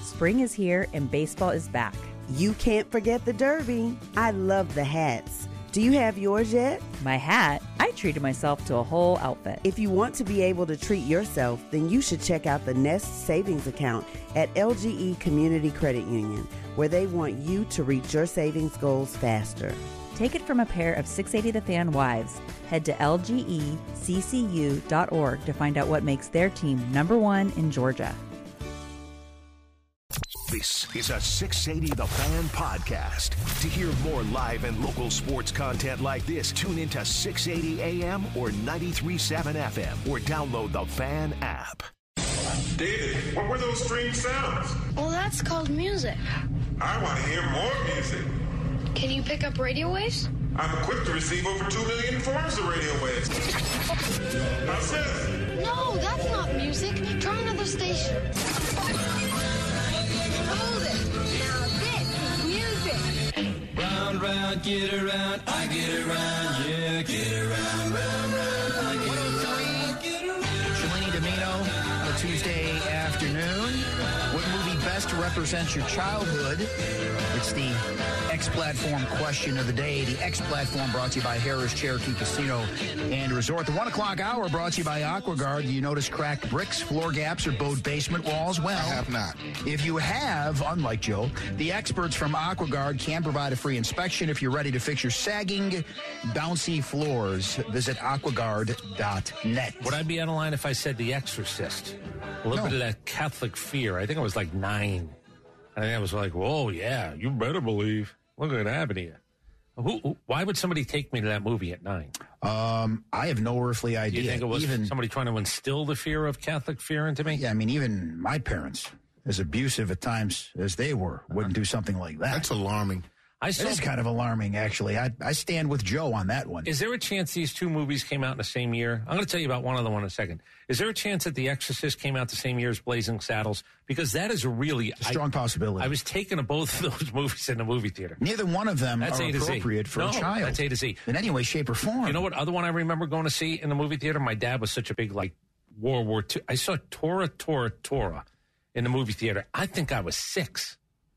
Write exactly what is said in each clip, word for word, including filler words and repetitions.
Spring is here and baseball is back. You can't forget the Derby. I love the hats. Do you have yours yet? My hat? I treated myself to a whole outfit. If you want to be able to treat yourself, then you should check out the Nest Savings Account at L G E Community Credit Union, where they want you to reach your savings goals faster. Take it from a pair of six eighty The Fan wives. Head to L G E C C U dot org to find out what makes their team number one in Georgia. This is a six eighty The Fan podcast. To hear more live and local sports content like this, tune into six eighty A M or ninety-three point seven F M or download the Fan app. David, what were those strange sounds? Well, that's called music. I want to hear more music. Can you pick up radio waves? I'm equipped to receive over two million forms of radio waves. How's this? No, that's not music. Try another station. Hold it. Now this is music. Round, round, get around, I get around, yeah, get around, round, round, I get around, get around. Shalini Domino on a Tuesday afternoon. What movie best represents your childhood? It's the X Platform question of the day. The X Platform brought to you by Harris Cherokee Casino and Resort. The one o'clock hour brought to you by AquaGuard. Do you notice cracked bricks, floor gaps, or bowed basement walls? Well, I have not. If you have, unlike Joe, the experts from AquaGuard can provide a free inspection. If you're ready to fix your sagging, bouncy floors, visit aquaguard dot net. Would I be out of line if I said The Exorcist? A little No. bit of that Catholic fear. I think I was like nine. And I was like, whoa, yeah, you better believe. Look at that here. Who, who, why would somebody take me to that movie at nine? Um, I have no earthly idea. Do you think it was even, somebody trying to instill the fear of Catholic fear into me? Yeah, I mean, even my parents, as abusive at times as they were, wouldn't do something like that. That's alarming. I It saw, is kind of alarming, actually. I, I stand with Joe on that one. Is there a chance these two movies came out in the same year? I'm going to tell you about one other one in a second. Is there a chance that The Exorcist came out the same year as Blazing Saddles? Because that is really a strong I, possibility. I was taken to both of those movies in the movie theater. Neither one of them That's are A to Z. appropriate for No, a child. that's A to Z. In any way, shape, or form. You know what other one I remember going to see in the movie theater? My dad was such a big, like, World War Two. I saw Tora, Tora, Tora in the movie theater. I think I was six.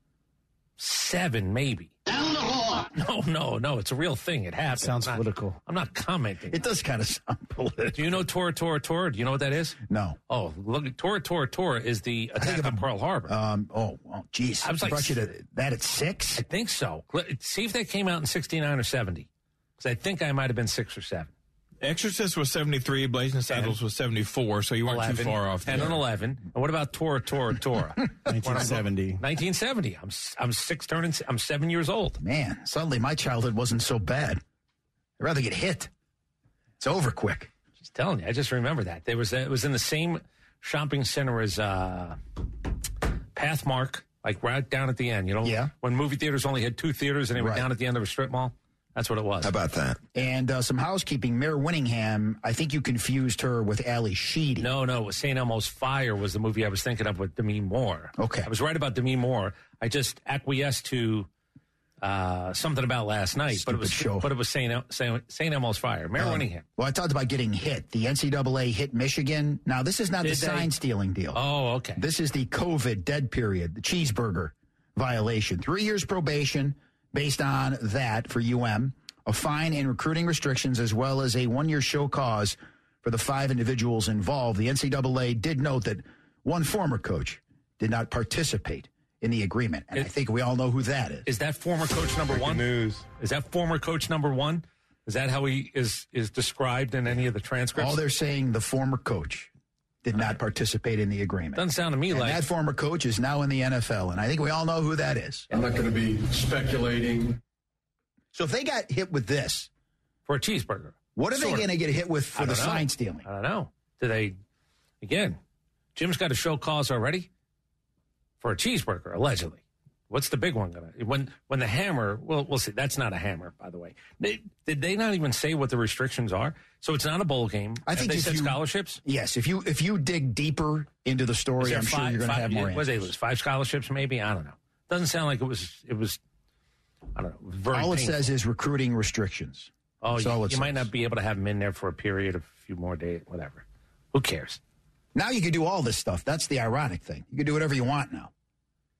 Seven, maybe. Down the hall. No, no, no. It's a real thing. It happened. Sounds I'm not, political. I'm not commenting. It does kind of sound political. Do you know Tora, Tora, Tora? Do you know what that is? No. Oh, look, Tora, Tora, Tora is the attack on Pearl Harbor. Um, oh, oh, geez. I was like- brought you to that at six? I think so. Let- See if that came out in sixty-nine or seventy. Because I think I might have been six or seven. Exorcist was seventy-three, Blazing Saddles was seventy-four, so you weren't eleven, too far off there. ten and eleven. And what about Tora, Tora, Tora? nineteen seventy. nineteen seventy. I'm s- I'm six turning. I'm seven years old. Man, suddenly my childhood wasn't so bad. I'd rather get hit. It's over quick. Just telling you. I just remember that. There was a, it was in the same shopping center as uh, Pathmark, like right down at the end. You know, Yeah. when movie theaters only had two theaters and they were Right. down at the end of a strip mall. That's what it was. How about that? And uh, some housekeeping. Mayor Winningham, I think you confused her with Ali Sheedy. No, no. Saint Elmo's Fire was the movie I was thinking of with Demi Moore. Okay. I was right about Demi Moore. I just acquiesced to uh, something about last night, but it Stupid was show. but it was Saint El- Saint Saint Elmo's Fire. Mayor Um, Winningham. Well, I talked about getting hit. The N C double A hit Michigan. Now, this is not Did the they? sign stealing deal. Oh, okay. This is the COVID dead period, the cheeseburger violation. Three years probation based on that for U M, a fine and recruiting restrictions, as well as a one-year show cause for the five individuals involved. The N C double A did note that one former coach did not participate in the agreement, and It- I think we all know who that is. Is that former coach number one? News. Is that former coach number one? Is that how he is is described in any of the transcripts? All they're saying, the former coach did not participate in the agreement. Doesn't sound to me And like that former coach is now in the N F L, and I think we all know who that is. I'm not going to be speculating. So if they got hit with this, for a cheeseburger. what are they Sort of. going to get hit with I for the don't know. sign stealing? I don't know. Do they? Again, Jim's got a show cause already for a cheeseburger, allegedly. What's the big one gonna? When when the hammer? Well, we'll see. That's not a hammer, by the way. They, did they not even say what the restrictions are? So it's not a bowl game. I Have think they if said you- Yes. Yes, if you if you dig deeper into the Is story, there I'm sure five- you're going to five- have more What did they answers. lose? Five scholarships, maybe. I don't know. Doesn't sound like it was. It was. I don't know. Very All it painful. says is recruiting restrictions. Oh, That's you, all it you might says. not be able to have him in there for a period of a few more days, whatever. Who cares? Now you can do all this stuff. That's the ironic thing. You can do whatever you want now.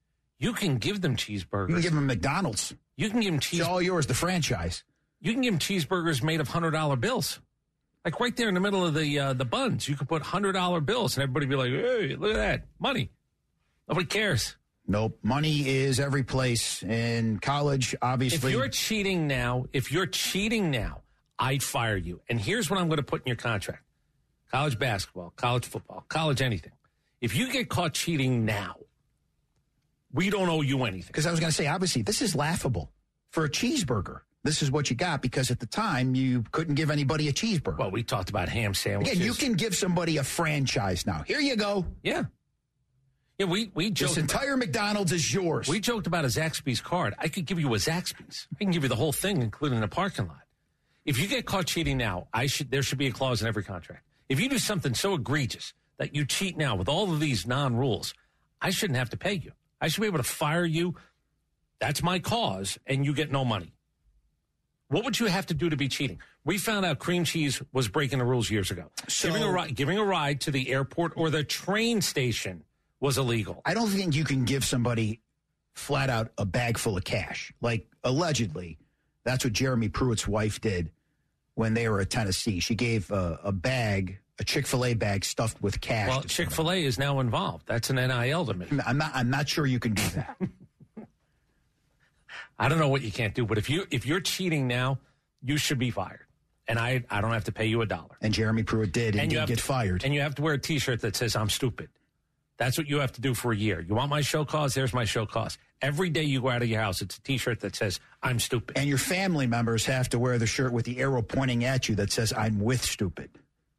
You can give them cheeseburgers. You can give them McDonald's. You can give them cheeseburgers. It's all yours, the franchise. You can give them cheeseburgers made of one hundred dollar bills. Like right there in the middle of the uh, the buns, you can put one hundred dollar bills, and everybody be like, hey, look at that. Money. Nobody cares. Nope. Money is every place. In college, obviously. If you're cheating now, if you're cheating now, I'd fire you. And here's what I'm going to put in your contract. College basketball, college football, college anything. If you get caught cheating now, we don't owe you anything. Because I was going to say, obviously, this is laughable. For a cheeseburger, this is what you got, because at the time, you couldn't give anybody a cheeseburger. Well, we talked about ham sandwiches. Again, you can give somebody a franchise now. Here you go. Yeah. Yeah, we, we joked. This entire about, McDonald's is yours. We joked about a Zaxby's card. I could give you a Zaxby's. I can give you the whole thing, including the parking lot. If you get caught cheating now, I should there should be a clause in every contract. If you do something so egregious that you cheat now with all of these non-rules, I shouldn't have to pay you. I should be able to fire you. That's my cause, and you get no money. What would you have to do to be cheating? We found out cream cheese was breaking the rules years ago. So, giving, a ri- giving a ride to the airport or the train station was illegal. I don't think you can give somebody flat out a bag full of cash. Like, allegedly, that's what Jeremy Pruitt's wife did when they were at Tennessee. She gave a, a bag, a Chick-fil-A bag stuffed with cash. Well, Chick-fil-A is now involved. That's an N I L to me. I'm not, I'm not sure you can do that. I don't know what you can't do, but if you if you're cheating now, you should be fired, and I I don't have to pay you a dollar. And Jeremy Pruitt did, and, and you get to, fired. And you have to wear a T-shirt that says "I'm stupid." That's what you have to do for a year. You want my show cause? There's my show cause. Every day you go out of your house, it's a T-shirt that says "I'm stupid." And your family members have to wear the shirt with the arrow pointing at you that says "I'm with stupid."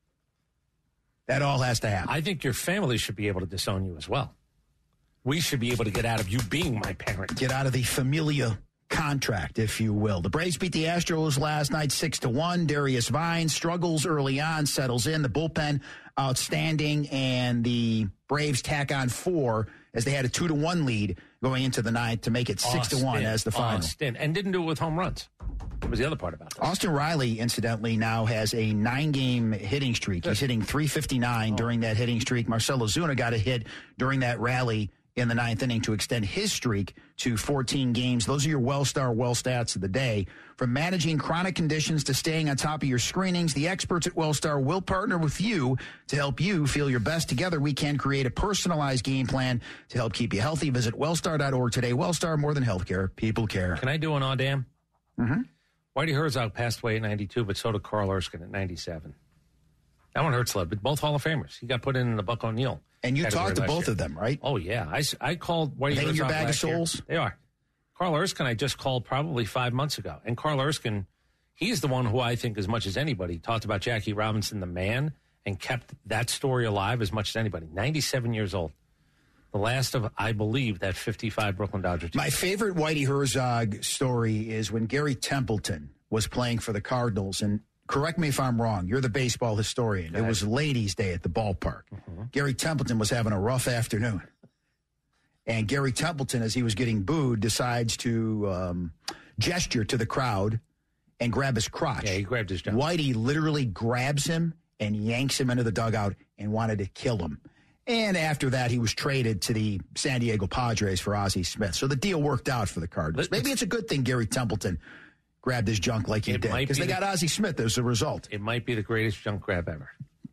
That all has to happen. I think your family should be able to disown you as well. We should be able to get out of you being my parent. Get out of the familia contract, if you will. The Braves beat the Astros last night six to one. Darius Vines struggles early on, settles in. The bullpen outstanding, and the Braves tack on four as they had a two to one lead going into the ninth to make it six to one as the final. Austin, and didn't do it with home runs. That was the other part about this. Austin Riley, incidentally, now has a nine-game hitting streak. Good. He's hitting three fifty-nine oh. during that hitting streak. Marcell Ozuna got a hit during that rally in the ninth inning to extend his streak to fourteen games. Those are your WellStar Well stats of the day. From managing chronic conditions to staying on top of your screenings, the experts at WellStar will partner with you to help you feel your best. Together, we can create a personalized game plan to help keep you healthy. Visit wellstar dot org today. WellStar, more than healthcare. People care. Can I do an Audam? Mm-hmm. Whitey Herzog passed away at ninety-two, but so did Carl Erskine at ninety-seven. That one hurts a little bit. Both Hall of Famers. He got put in the Buck O'Neill. And you talked to both year. of them, right? Oh, yeah. I, I called Whitey Herzog. Are they in your bag of souls? Year. They are. Carl Erskine I just called probably five months ago. And Carl Erskine, he's the one who I think as much as anybody talked about Jackie Robinson, the man, and kept that story alive as much as anybody. ninety-seven years old. The last of, I believe, that fifty-five Brooklyn Dodger team. My favorite Whitey Herzog story is when Gary Templeton was playing for the Cardinals. And correct me if I'm wrong. You're the baseball historian. It was Ladies' Day at the ballpark. Mm-hmm. Gary Templeton was having a rough afternoon. And Gary Templeton, as he was getting booed, decides to um, gesture to the crowd and grab his crotch. Yeah, he grabbed his junk. Whitey literally grabs him and yanks him into the dugout and wanted to kill him. And after that, he was traded to the San Diego Padres for Ozzie Smith. So the deal worked out for the Cardinals. Maybe it's a good thing Gary Templeton grabbed his junk like he it did, because be they got Ozzie Smith as a result. It might be the greatest junk grab ever.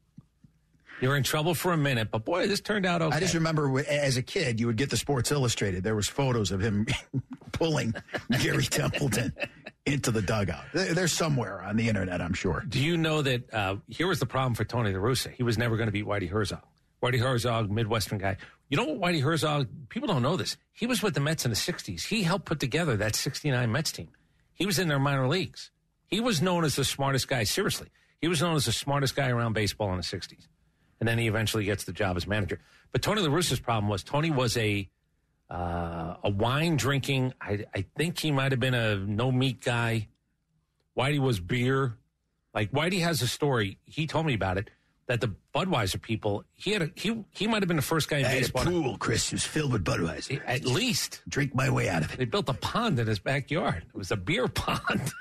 You're in trouble for a minute, but boy, this turned out okay. I just remember as a kid, you would get the Sports Illustrated. There was photos of him pulling Gary Templeton into the dugout. They're somewhere on the internet, I'm sure. Do you know that uh, here was the problem for Tony La Russa? He was never going to beat Whitey Herzog. Whitey Herzog, Midwestern guy. You know what Whitey Herzog, people don't know this. He was with the Mets in the sixties. He helped put together that sixty-nine Mets team. He was in their minor leagues. He was known as the smartest guy. Seriously. He was known as the smartest guy around baseball in the sixties. And then he eventually gets the job as manager. But Tony La Russa's problem was Tony was a uh, a wine drinking. I, I think he might have been a no meat guy. Whitey was beer. Like Whitey has a story. He told me about it. That the Budweiser people, he had a, he he might have been the first guy in I baseball. Had a pool, Chris, it was filled with Budweiser. At least drink my way out of it. They built a pond in his backyard. It was a beer pond.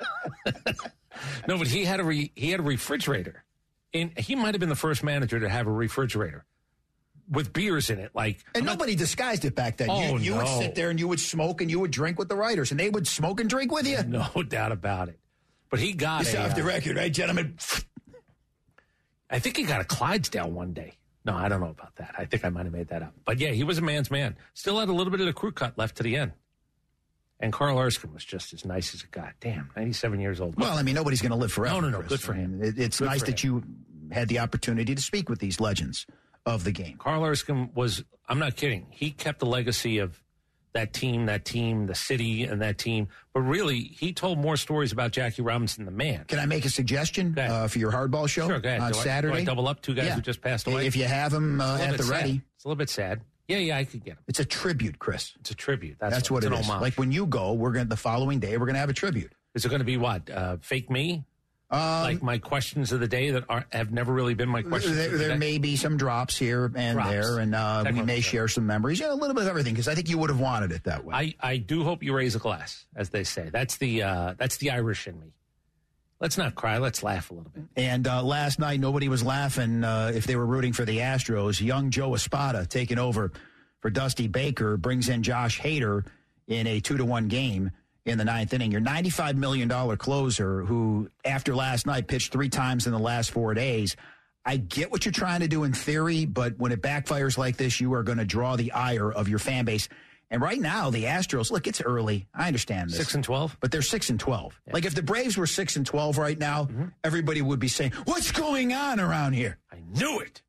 No, but he had a re, he had a refrigerator. And he might have been the first manager to have a refrigerator. with beers in it. Like, and I'm nobody not, disguised it back then. Oh, you you no. would sit there and you would smoke and you would drink with the writers, and they would smoke and drink with you. No doubt about it. But he got It's a, off the uh, record, right, gentlemen? I think he got a Clydesdale one day. No, I don't know about that. I think I might have made that up. But yeah, he was a man's man. Still had a little bit of the crew cut left to the end. And Carl Erskine was just as nice as it got. Damn, ninety-seven years old. Well, I mean, nobody's going to live forever. No, no, no. Chris. Good for him. I mean, it, it's Good nice for that him. you had the opportunity to speak with these legends of the game. Carl Erskine was, I'm not kidding, he kept the legacy of that team, that team, the city, and that team. But really, he told more stories about Jackie Robinson, the man. Can I make a suggestion uh, for your hardball show Sure, go ahead. on Do I- Saturday? do I double up two guys Yeah. who just passed away? If you have them uh, It's a little at the bit ready. sad. It's a little bit sad. Yeah, yeah, I could get him. It's a tribute, Chris. It's a tribute. That's, That's what it's it an is. homage. Like when you go, we're going to the following day. We're going to have a tribute. Is it going to be what? Uh, fake me? Um, like my questions of the day that are, have never really been my questions There, of the there day? may be some drops here and Drops. there, and uh, we Technical may stuff. share some memories. Yeah, a little bit of everything, because I think you would have wanted it that way. I, I do hope you raise a glass, as they say. That's the uh, that's the Irish in me. Let's not cry. Let's laugh a little bit. And uh, last night, nobody was laughing uh, if they were rooting for the Astros. Young Joe Espada taking over for Dusty Baker brings in Josh Hader in a two to one game in the ninth inning. Your ninety-five million dollars closer, who after last night pitched three times in the last four days. I get what you're trying to do in theory, but when it backfires like this, you are going to draw the ire of your fan base. And right now, the Astros, look, it's early. I understand this. Six and twelve? But they're six and twelve. Yeah. Like if the Braves were six and twelve right now, mm-hmm. everybody would be saying, "What's going on around here?" I knew it.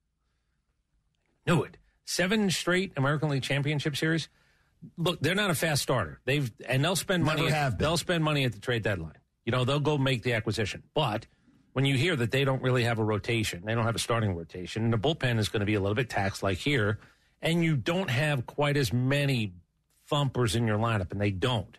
Knew it. Seven straight American League Championship Series. Look, they're not a fast starter. They've and they'll spend Never money. have been. They'll spend money at the trade deadline. You know, they'll go make the acquisition. But when you hear that they don't really have a rotation, they don't have a starting rotation, and the bullpen is going to be a little bit taxed like here, and you don't have quite as many thumpers in your lineup, and they don't.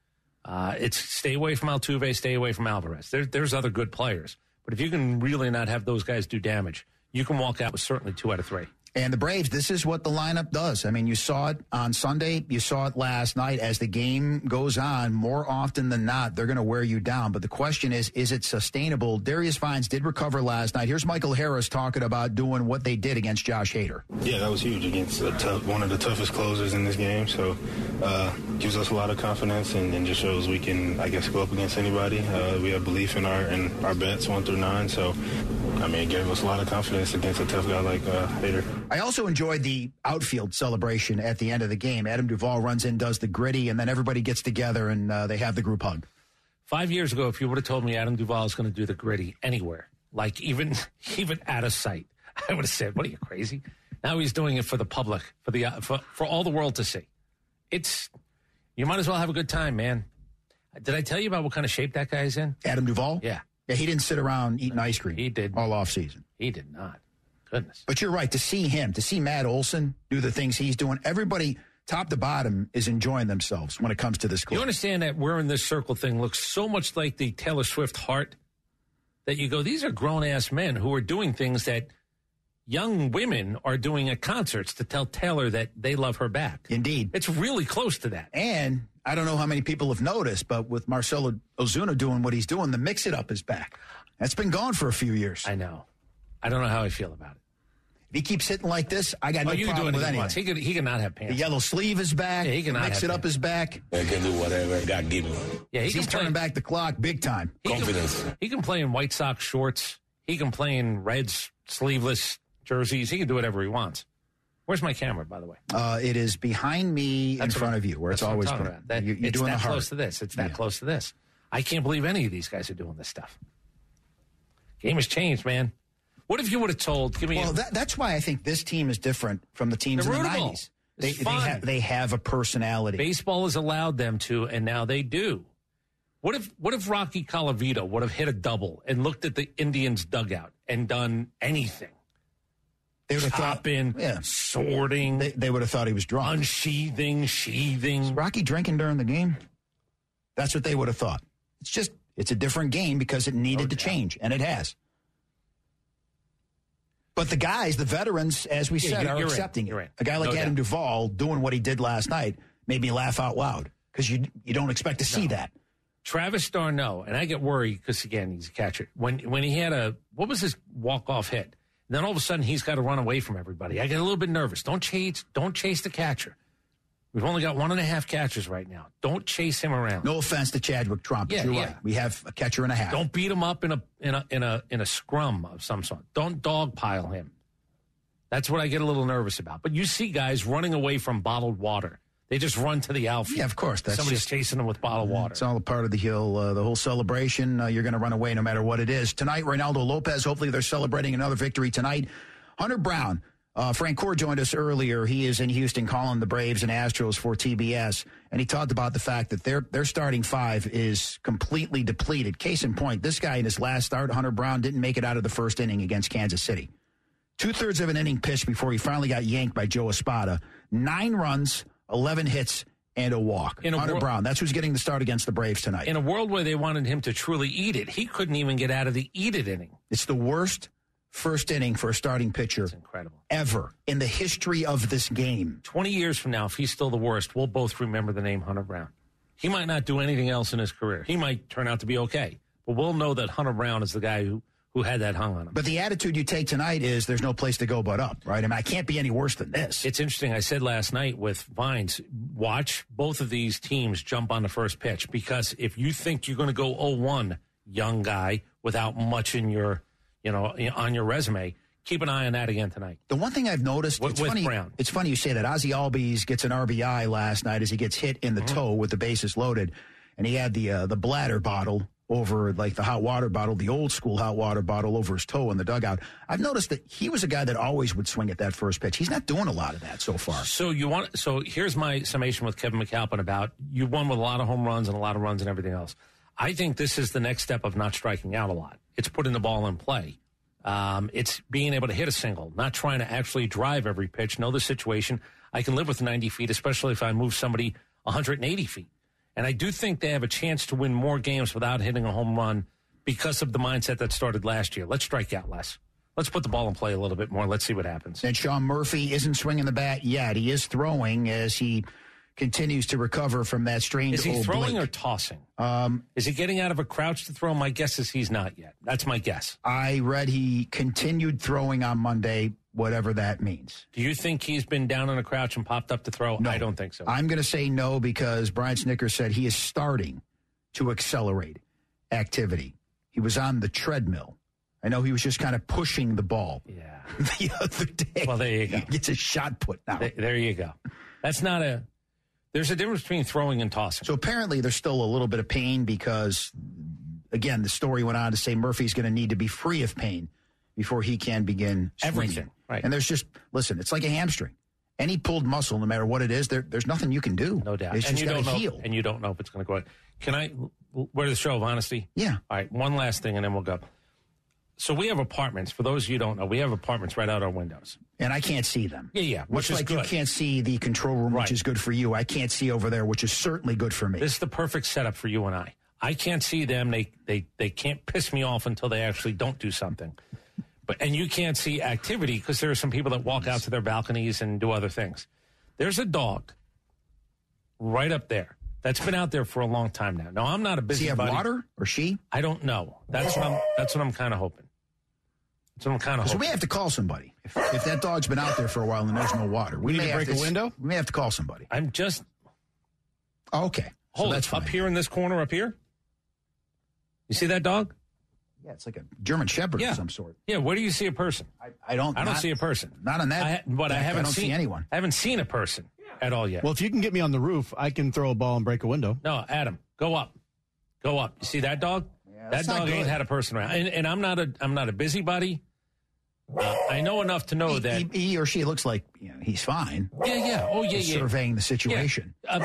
Uh, it's stay away from Altuve, stay away from Alvarez. There, there's other good players. But if you can really not have those guys do damage, you can walk out with certainly two out of three. And the Braves, this is what the lineup does. I mean, you saw it on Sunday. You saw it last night. As the game goes on, more often than not, they're going to wear you down. But the question is, is it sustainable? Darius Vines did recover last night. Here's Michael Harris talking about doing what they did against Josh Hader. Yeah, that was huge against a tough, one of the toughest closers in this game. So uh, gives us a lot of confidence and, and just shows we can, I guess, go up against anybody. Uh, we have belief in our in our bets one through nine. So, I mean, it gave us a lot of confidence against a tough guy like uh, Hader. I also enjoyed the outfield celebration at the end of the game. Adam Duvall runs in, does the gritty, and then everybody gets together and uh, they have the group hug. Five years ago, if you would have told me Adam Duvall is going to do the gritty anywhere, like even even out of sight, I would have said, "What are you, crazy?" Now he's doing it for the public, for the uh, for, for all the world to see. It's you might as well have a good time, man. Did I tell you about what kind of shape that guy's in? Adam Duvall? Yeah. Yeah, he didn't sit around eating ice cream. He did. All off season. He did not. Goodness. But you're right. To see him, to see Matt Olson do the things he's doing, everybody top to bottom is enjoying themselves when it comes to this club. You understand that we're in this circle thing looks so much like the Taylor Swift heart that you go, these are grown-ass men who are doing things that young women are doing at concerts to tell Taylor that they love her back. Indeed. It's really close to that. And I don't know how many people have noticed, but with Marcelo Ozuna doing what he's doing, the mix-it-up is back. That's been gone for a few years. I know. I don't know how I feel about it. If he keeps hitting like this, I got oh, no you problem can do with anything anything. he could, he could not have pants. The yellow sleeve is back. Yeah, he can the not mix have it up pants. is back. I can do whatever God give me. Yeah, he he's can play, turning back the clock big time. He Confidence. Can, he can play in White Sox shorts. He can play in Reds sleeveless jerseys. He can do whatever he wants. Where's my camera, by the way? Uh, it is behind me That's in front what, of you, where it's what always I'm been. talking about. That, you, you're it's doing that the heart. close to this. It's that Yeah. close to this. I can't believe any of these guys are doing this stuff. Game has changed, man. What if you would have told? Give me. Well, a, that, that's why I think this team is different from the teams They're in the rootable. nineties. They, It's they, fun. ha- they have a personality. Baseball has allowed them to, and now they do. What if what if Rocky Colavito would have hit a double and looked at the Indians' dugout and done anything? They would have thought, Chopping, yeah. sorting, They, they would have thought he was drunk. unsheathing, sheathing. Is Rocky drinking during the game? That's what they would have thought. It's just, it's a different game because it needed No to doubt. change, and it has. But the guys, the veterans, as we Yeah, said, you're- are you're accepting right. You're it. right. A guy like No Adam doubt. Duvall doing what he did last night made me laugh out loud because you you don't expect to see No. that. Travis d'Arnaud, and I get worried because, again, he's a catcher. When when he had a, what was his walk-off hit? Then all of a sudden he's got to run away from everybody. I get a little bit nervous. Don't chase, don't chase the catcher. We've only got one and a half catchers right now. Don't chase him around. No offense to Chadwick Trump, Yeah, you're yeah. right. We have a catcher and a half. Don't beat him up in a in a in a in a scrum of some sort. Don't dogpile him. That's what I get a little nervous about. But you see guys running away from bottled water. They just run to the outfield. Yeah, of course. That's Somebody's just, chasing them with bottled water. It's all a part of the whole, uh, the whole celebration. Uh, you're going to run away no matter what it is. Tonight, Reynaldo Lopez, hopefully they're celebrating another victory tonight. Hunter Brown, uh, Frank Core joined us earlier. He is in Houston calling the Braves and Astros for T B S. And he talked about the fact that their, their starting five is completely depleted. Case in point, this guy in his last start, Hunter Brown, didn't make it out of the first inning against Kansas City. Two-thirds of an inning pitched before he finally got yanked by Joe Espada. Nine runs, eleven hits, and a walk. In a Hunter wor- Brown, that's who's getting the start against the Braves tonight. In a world where they wanted him to truly eat it, he couldn't even get out of the eat it inning. It's the worst first inning for a starting pitcher It's incredible. ever in the history of this game. twenty years from now, if he's still the worst, we'll both remember the name Hunter Brown. He might not do anything else in his career. He might turn out to be okay. But we'll know that Hunter Brown is the guy who, who had that hung on him. But the attitude you take tonight is there's no place to go but up, right? I mean, I can't be any worse than this. It's interesting. I said last night with Vines, watch both of these teams jump on the first pitch, because if you think you're going to go oh one, young guy, without much in your, you know, on your resume, keep an eye on that again tonight. The one thing I've noticed, with, it's with funny, Brown. It's funny you say that. Ozzie Albies gets an R B I last night as he gets hit in the Mm-hmm. toe with the bases loaded, and he had the uh, the bladder bottle over, like the hot water bottle, the old school hot water bottle over his toe in the dugout. I've noticed that he was a guy that always would swing at that first pitch. He's not doing a lot of that so far. So you want? So here's my summation with Kevin McAlpin about you won with a lot of home runs and a lot of runs and everything else. I think this is the next step of not striking out a lot. It's putting the ball in play. Um, it's being able to hit a single, not trying to actually drive every pitch. Know the situation. I can live with ninety feet, especially if I move somebody one hundred eighty feet. And I do think they have a chance to win more games without hitting a home run because of the mindset that started last year. Let's strike out less. Let's put the ball in play a little bit more. Let's see what happens. And Sean Murphy isn't swinging the bat yet. He is throwing as he continues to recover from that strained Is he throwing oblique. or tossing? Um, is he getting out of a crouch to throw? My guess is he's not yet. That's my guess. I read he continued throwing on Monday, whatever that means. Do you think he's been down on a crouch and popped up to throw? No. I don't think so. I'm going to say no because Brian Snicker said he is starting to accelerate activity. He was on the treadmill. I know he was just kind of pushing the ball. Yeah. The other day. Well, there you go. He gets a shot put now. There, there you go. That's not a... There's a difference between throwing and tossing. So apparently there's still a little bit of pain because, again, the story went on to say Murphy's going to need to be free of pain before he can begin swinging. Everything, right. And there's just, listen, it's like a hamstring. Any pulled muscle, no matter what it is, there, there's nothing you can do. No doubt. It's and just you got don't to know, heal. And you don't know if it's going to go out. Can I... Where's the show of honesty? Yeah. All right, one last thing, and then we'll go. So we have apartments. For those of you who don't know, we have apartments right out our windows. And I can't see them. Yeah, yeah, which Much is like good. you can't see the control room, Right. which is good for you. I can't see over there, which is certainly good for me. This is the perfect setup for you and I. I can't see them. They they they can't piss me off until they actually don't do something. But and you can't see activity because there are some people that walk out to their balconies and do other things. There's a dog right up there that's been out there for a long time now. Now I'm not a Does he have busybody. water or she? I don't know. That's what I'm. That's what I'm kind of hoping. That's what I'm kind of So hoping. we have to call somebody. If, if that dog's been out there for a while and there's no water, we need may to have break a window? We may have to call somebody. I'm just Oh, okay. hold so it that's fine. up here in this corner up here. You see that dog? Yeah, it's like a German Shepherd Yeah. of some sort. Yeah. Where do you see a person? I, I don't. I don't not- see a person. Not on that. I, but I deck. haven't don't seen see anyone. I haven't seen a person at all yet. Well, if you can get me on the roof, I can throw a ball and break a window. No, Adam, go up, go up. You see that dog? that that's not dog ain't good. had a person around. And, and I'm not a I'm not a busybody. Uh, I know enough to know He, that. he, he or she looks like you know, he's fine. yeah, yeah. Oh, yeah, yeah. Surveying the situation. Uh,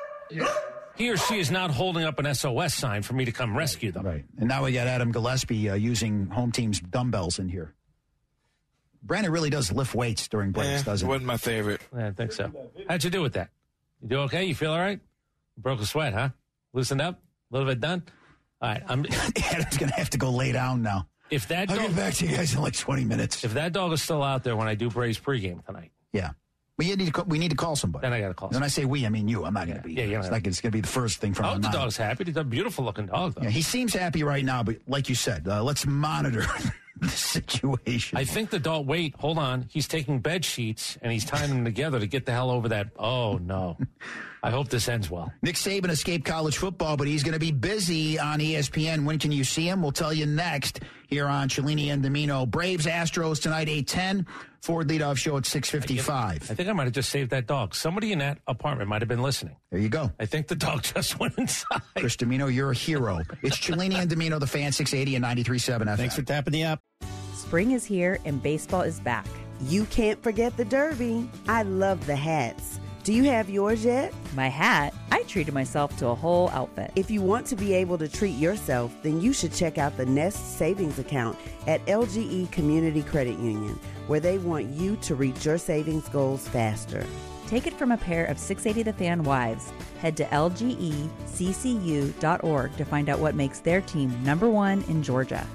he or she is not holding up an S O S sign for me to come rescue them. Right. And now we got Adam Gillespie uh, using home team's dumbbells in here. Brandon really does lift weights during breaks, Eh, it doesn't he? wasn't my favorite. Yeah, I think so. How'd you do with that? You do okay? You feel all right? Broke a sweat, huh? Loosened up? A little bit done? All right. I'm, Adam's going to have to go lay down now. if that I'll dog, get back to you guys in like twenty minutes. if that dog is still out there when I do Braves pregame tonight, Yeah. But you need to call, we need to call somebody. then I got to call. When I say we, I mean you. I'm not going to be. Yeah, you're it's not- like it's going to be the first thing from I my hope the mind. dog's happy. He's a beautiful looking dog, though. Yeah, he seems happy right now, but like you said, uh, let's monitor this situation. I think the dog, wait, hold on. He's taking bed sheets and he's tying them together to get the hell over that. Oh, no. I hope this ends well. Nick Saban escaped college football, but he's going to be busy on E S P N. When can you see him? We'll tell you next here on Cellini and Domino. Braves, Astros tonight, eight ten. Ford leadoff show at six fifty-five. I think I might have just saved that dog. Somebody in that apartment might have been listening. There you go. I think the dog just went inside. Chris Domino, you're a hero. It's Cellini and Domino, the Fan, six eighty and ninety-three point seven F M. Thanks for tapping the app. Spring is here and baseball is back. You can't forget the Derby. I love the hats. Do you have yours yet? My hat? I treated myself to a whole outfit. If you want to be able to treat yourself, then you should check out the Nest Savings Account at L G E Community Credit Union, where they want you to reach your savings goals faster. Take it from a pair of six eighty The Fan wives. Head to L G E C C U dot org to find out what makes their team number one in Georgia.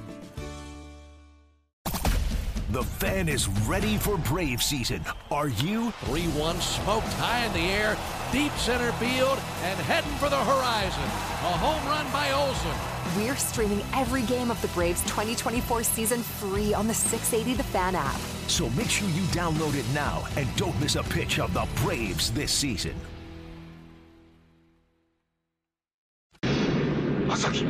The Fan is ready for Brave season. Are you? three one smoked high in the air, deep center field, and heading for the horizon. A home run by Olsen. We're streaming every game of the Braves twenty twenty-four season free on the six eighty The Fan app. So make sure you download it now and don't miss a pitch of the Braves this season. Asaki,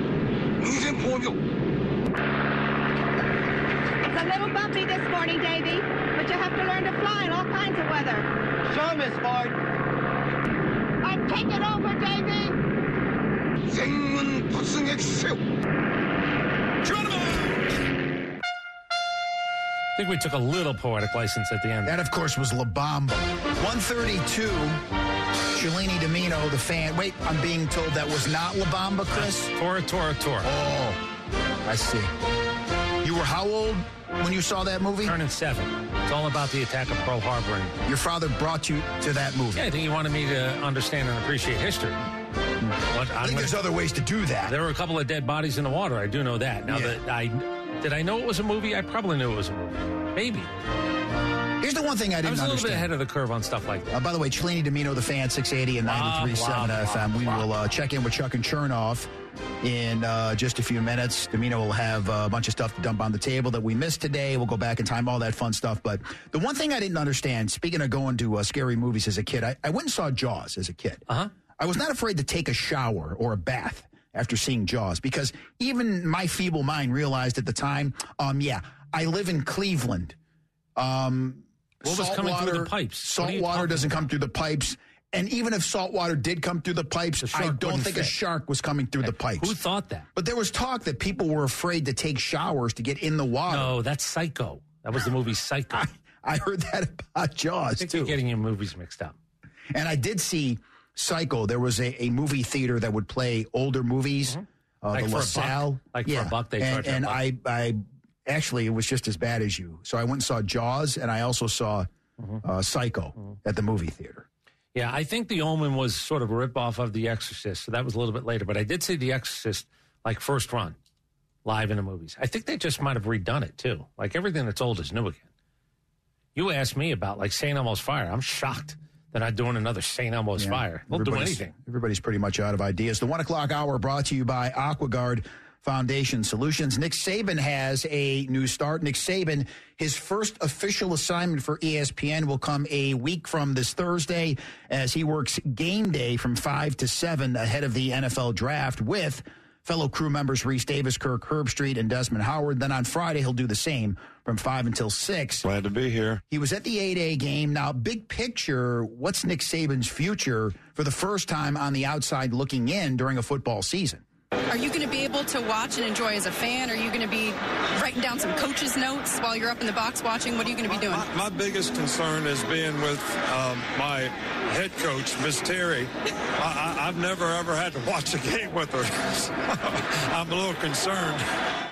It's a little bumpy this morning, Davy, but you have to learn to fly in all kinds of weather. Sure, Miss Ford. And take it over, Davy! I think we took a little poetic license at the end. That, of course, was La Bamba. one thirty-two, Cellini Domino, the Fan. Wait, I'm being told that was not La Bamba, Chris? Tora, Tora, Tora. Oh, I see. You were how old when you saw that movie? Turning seven. It's all about the attack of Pearl Harbor. And your father brought you to that movie? Yeah, I think he wanted me to understand and appreciate history. But I think there's other ways to do that. There were a couple of dead bodies in the water. I do know that. Now, Yeah. that I did I know it was a movie? I probably knew it was a movie. Maybe. Here's the one thing I didn't I was a little understand. bit ahead of the curve on stuff like that. Uh, by the way, Cellini Domino, the Fan, six eighty and ninety-three point seven F M. We will uh, check in with Chuck and Chernoff in uh, just a few minutes. Domino will have uh, a bunch of stuff to dump on the table that we missed today. We'll go back in time, all that fun stuff. But the one thing I didn't understand, speaking of going to uh, scary movies as a kid, I, I went and saw Jaws as a kid. Uh-huh. I was not afraid to take a shower or a bath after seeing Jaws because even my feeble mind realized at the time, um, yeah, I live in Cleveland. Um, What was salt coming water, through the pipes? What are Salt you water talking doesn't about? come through the pipes. And even if salt water did come through the pipes, shark I don't wouldn't think a fit. shark was coming through the pipes. Who thought that? But there was talk that people were afraid to take showers to get in the water. No, that's Psycho. That was the movie Psycho. I, I heard that about Jaws, I think too. you're getting your movies mixed up. And I did see Psycho. There was a, a movie theater that would play older movies. Mm-hmm. Uh, Like the for a LaSalle. buck? Like for a buck, they and, charge you a and buck. I, I actually, it was just as bad as you. So I went and saw Jaws, and I also saw Mm-hmm. uh, Psycho at the movie theater. Yeah, I think The Omen was sort of a ripoff of The Exorcist, so that was a little bit later. But I did see The Exorcist, like, first run, live in the movies. I think they just might have redone it, too. Like, everything that's old is new again. You asked me about, like, Saint Elmo's Fire. I'm shocked they're not doing another Saint Elmo's Yeah, Fire. They'll do everybody's- anything. Everybody's pretty much out of ideas. The one o'clock hour brought to you by AquaGuard Foundation Solutions. Nick Saban has a new start. Nick Saban, his first official assignment for E S P N will come a week from this Thursday as he works game day from five to seven ahead of the N F L draft with fellow crew members Reese Davis, Kirk Herbstreit, and Desmond Howard. Then on Friday, he'll do the same from five until six. Glad to be here. He was at the eight A game. Now, big picture, what's Nick Saban's future for the first time on the outside looking in during a football season? Are you going to be able to watch and enjoy as a fan? Are you going to be writing down some coach's notes while you're up in the box watching? What are you going to be doing? My, my biggest concern is being with um, my head coach, Miss Terry. I, I, I've never, ever had to watch a game with her. So I'm a little concerned.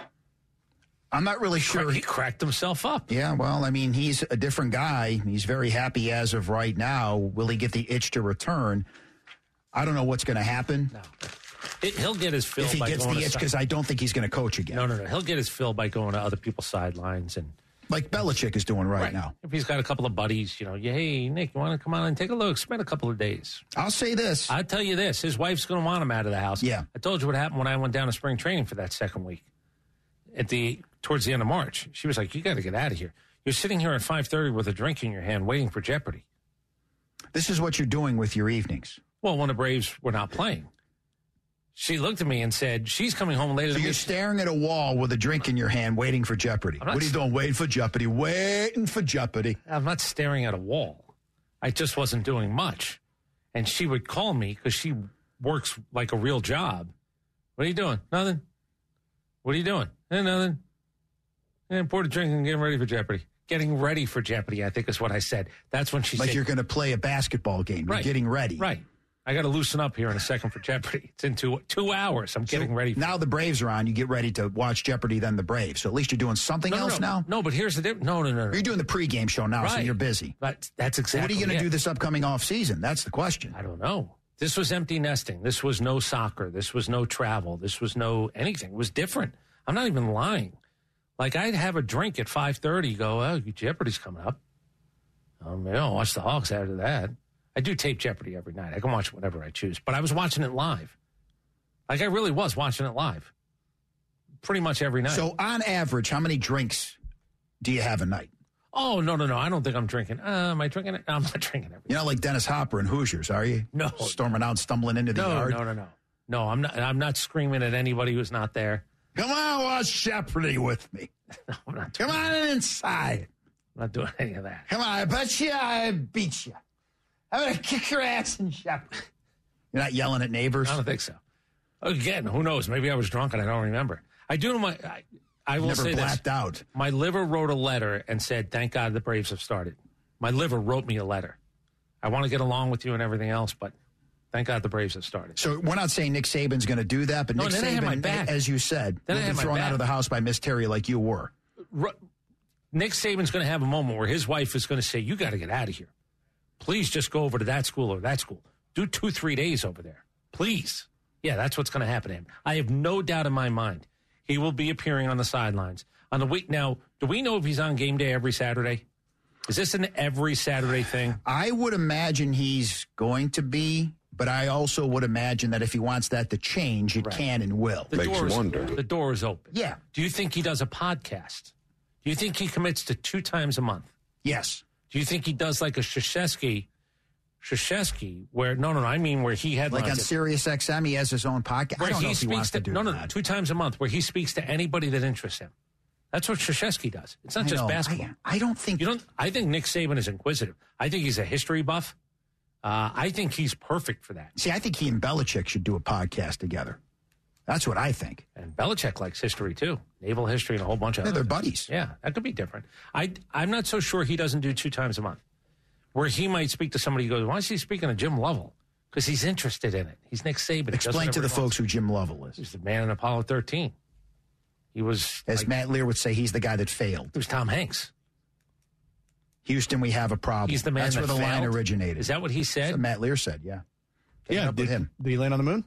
I'm not really sure. He cracked himself up. Yeah, well, I mean, he's a different guy. He's very happy as of right now. Will he get the itch to return? I don't know what's going to happen. No. It, he'll get his fill if he by gets going the to itch, side- because I don't think he's going to coach again. No, no, no. He'll get his fill by going to other people's sidelines. And like Belichick is doing right, Right. now. If he's got a couple of buddies, you know, yeah, hey, Nick, you want to come on and take a look? Spend a couple of days. I'll say this. I'll tell you this. His wife's going to want him out of the house. Yeah. I told you what happened when I went down to spring training for that second week. At the towards the end of March. She was like, you got to get out of here. You're sitting here at five thirty with a drink in your hand waiting for Jeopardy. This is what you're doing with your evenings. Well, when the Braves were not playing. She looked at me and said, she's coming home later. So you're staring at a wall with a drink in your hand waiting for Jeopardy. What are you doing? Waiting for Jeopardy. Waiting for Jeopardy. I'm not staring at a wall. I just wasn't doing much. And she would call me because she works like a real job. What are you doing? Nothing. What are you doing? Eh, nothing. And poured a drink and getting ready for Jeopardy. Getting ready for Jeopardy, I think is what I said. That's when she like said. Like you're going to play a basketball game. You're right, getting ready. Right. I got to loosen up here in a second for Jeopardy. It's in two, two hours. I'm getting so ready. For now the Braves are on. You get ready to watch Jeopardy, then the Braves. So at least you're doing something no, no, else no. now? No, but here's the difference. No, no, no, no. You're doing the pregame show now, right. so you're busy. But that's exactly so what are you going to it. do this upcoming off season? That's the question. I don't know. This was empty nesting. This was no soccer. This was no travel. This was no anything. It was different. I'm not even lying. Like, I'd have a drink at five thirty, go, oh, Jeopardy's coming up. Um, you know, watch the Hawks after that. I do tape Jeopardy every night. I can watch whatever I choose. But I was watching it live. Like, I really was watching it live. Pretty much every night. So, on average, how many drinks do you have a night? Oh, no, no, no. I don't think I'm drinking. Uh, am I drinking it? No, I'm not drinking every You're not like Dennis Hopper and Hoosiers, are you? No. Storming out, stumbling into the no, yard? No, no, no. No, I'm not, I'm not screaming at anybody who's not there. Come on, watch Jeopardy with me. No, I'm not Come on inside. I'm not doing any of that. Come on, I bet you I beat you. I'm going to kick your ass in Jeopardy. You're not yelling at neighbors? I don't think so. Again, who knows? Maybe I was drunk and I don't remember. I do know my... I, I will Never say blacked this. out. My liver wrote a letter and said, thank God the Braves have started. My liver wrote me a letter. I want to get along with you and everything else, but thank God the Braves have started. So we're not saying Nick Saban's going to do that, but no, Nick then I had my Saban, back. as you said, Then will I be had my thrown back. out of the house by Miss Terry like you were. R- Nick Saban's going to have a moment where his wife is going to say, you got to get out of here. Please just go over to that school or that school. Do two, three days over there. Please. Yeah, that's what's going to happen to him. I have no doubt in my mind he will be appearing on the sidelines. On the week now, do we know if he's on game day every Saturday? Is this an every Saturday thing? I would imagine he's going to be, but I also would imagine that if he wants that to change, it Right. can and will. The door is, The door is open. Yeah. Do you think he does a podcast? Do you think he commits to two times a month? Yes. Do you think he does like a Krzyzewski, Krzyzewski, where, no, no, no, I mean where he headlines Like on it. Sirius X M, he has his own podcast. Where I don't know he if he speaks wants to, to, do no, no, that. two times a month, where he speaks to anybody that interests him. That's what Krzyzewski does. It's not I just know. basketball. I, I don't think you don't. I think Nick Saban is inquisitive. I think he's a history buff. Uh, I think he's perfect for that. See, I think he and Belichick should do a podcast together. That's what I think. And Belichick likes history too, naval history, and a whole bunch of. Yeah, other they're things. buddies. Yeah, that could be different. I I'm not so sure he doesn't do two times a month, where he might speak to somebody who goes, "Why is he speaking to Jim Lovell?" Because he's interested in it. He's Nick Saban. He does Explain to whatever the he folks wants. who Jim Lovell is. He's the man in Apollo thirteen. He was, As like, Matt Lear would say, he's the guy that failed. He was Tom Hanks. Houston, we have a problem. He's the man That's that where the line failed? originated. Is that what he said? That's what Matt Lear said, yeah. Take it Yeah, up did, with him. did he land on the moon?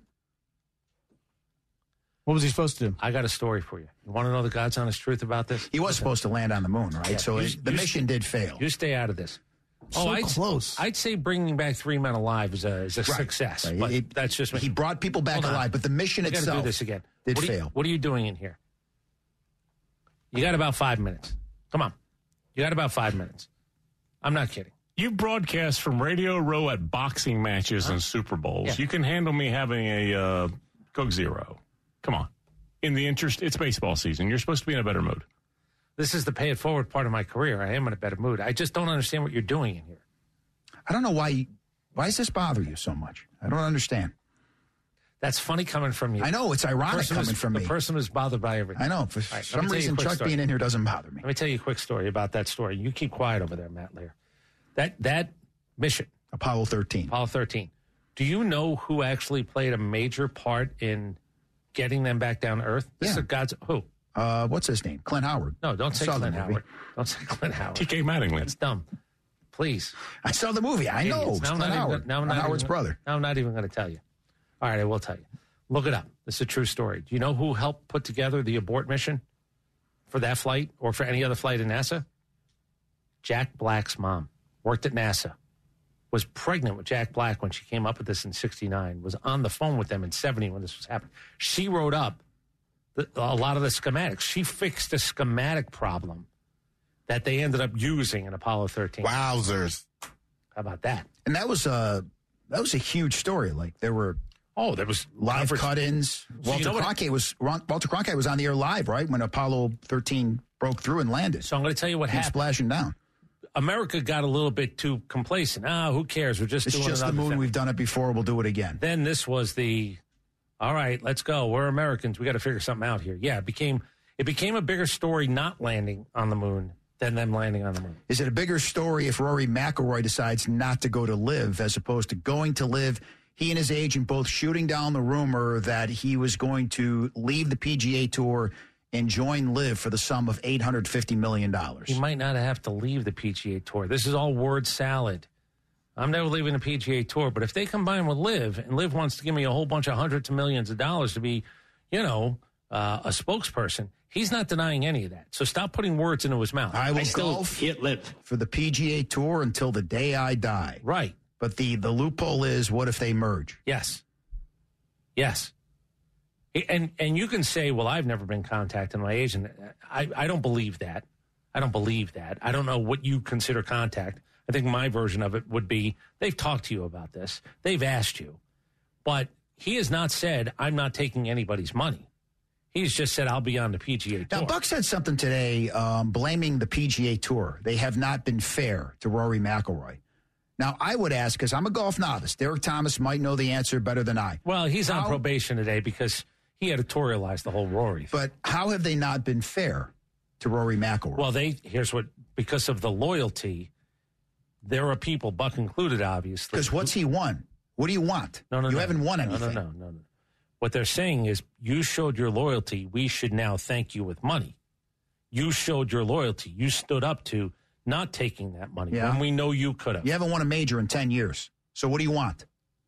What was he supposed to do? I got a story for you. You want to know the God's honest truth about this? He was supposed to land on the moon, right? Yeah, so you- it, the you- mission did fail. You stay out of this. So I'd, close. I'd say bringing back three men alive is a, is a Right, success. right. But He- that's just me. He brought people back Hold on. alive, but the mission We gotta itself do this again. did what are you- fail. what are you doing in here? You got about five minutes. Come on. You got about five minutes. I'm not kidding. You broadcast from Radio Row at boxing matches and Super Bowls. Yeah. You can handle me having a uh, Coke Zero. Come on. In the interest, it's baseball season. You're supposed to be in a better mood. This is the pay it forward part of my career. I am in a better mood. I just don't understand what you're doing in here. I don't know why. You, why does this bother you so much? I don't understand. That's funny coming from you. I know it's ironic Person coming is- from the me. person who's bothered by everything. I know. For All right, let some me tell you a reason, quick Chuck story. being in here doesn't bother me. Let me tell you a quick story about that story. You keep quiet over there, Matt Lear. That that mission, Apollo thirteen. Apollo thirteen. Do you know who actually played a major part in getting them back down to Earth? This Yeah. is God's who? Uh, what's his name? Clint Howard. No, don't say I saw the Clint movie. Howard. Don't say Clint Howard. T K Mattingly. That's dumb. Please. I saw the movie. I know. Idiots. It's Now I'm Clint not even Howard. gonna- now I'm Clint not Howard's even- brother. Now I'm not even going to tell you. All right, I will tell you. Look it up. This is a true story. Do you know who helped put together the abort mission for that flight or for any other flight in NASA? Jack Black's mom worked at NASA, was pregnant with Jack Black when she came up with this in sixty-nine, was on the phone with them in seventy when this was happening. She wrote up the, a lot of the schematics. She fixed a schematic problem that they ended up using in Apollo thirteen. Wowzers! How about that? And that was a that was a huge story. Like there were oh, there was live coverage. cut-ins. So Walter you know Cronkite was Walter Cronkite was on the air live, right, when Apollo thirteen broke through and landed. So I'm going to tell you what Came happened. Splashing down. America got a little bit too complacent. Ah, who cares? We're just It's doing just the another moon. thing. We've done it before. We'll do it again. Then this was the, all right, let's go. We're Americans. We got to figure something out here. Yeah, it became it became a bigger story not landing on the moon than them landing on the moon. Is it a bigger story if Rory McIlroy decides not to go to Live as opposed to going to Live? He and his agent both shooting down the rumor that he was going to leave the P G A Tour and join Live for the sum of eight hundred fifty million dollars. He might not have to leave the P G A Tour. This is all word salad. I'm never leaving the P G A Tour, but if they combine with Live, and Live wants to give me a whole bunch of hundreds of millions of dollars to be, you know, uh, a spokesperson, he's not denying any of that. So stop putting words into his mouth. I will golf hit Live for the P G A Tour until the day I die. Right. But the, the loophole is, what if they merge? Yes. Yes. And and you can say, well, I've never been contacted by my agent. I, I don't believe that. I don't believe that. I don't know what you consider contact. I think my version of it would be they've talked to you about this. They've asked you. But he has not said, I'm not taking anybody's money. He's just said, I'll be on the P G A Tour. Now, Buck said something today um, blaming the P G A Tour. They have not been fair to Rory McIlroy. Now, I would ask, because I'm a golf novice, Derek Thomas might know the answer better than I. Well, he's how, on probation today because he editorialized the whole Rory thing. But how have they not been fair to Rory McIlroy? Well, they here's what, because of the loyalty, there are people, Buck included, obviously. Because what's he won? What do you want? No, no, you no. haven't won no, anything. No, no, no, no. What they're saying is, you showed your loyalty. We should now thank you with money. You showed your loyalty. You stood up to not taking that money Yeah. when we know you could have. You haven't won a major in ten years. So what do you want?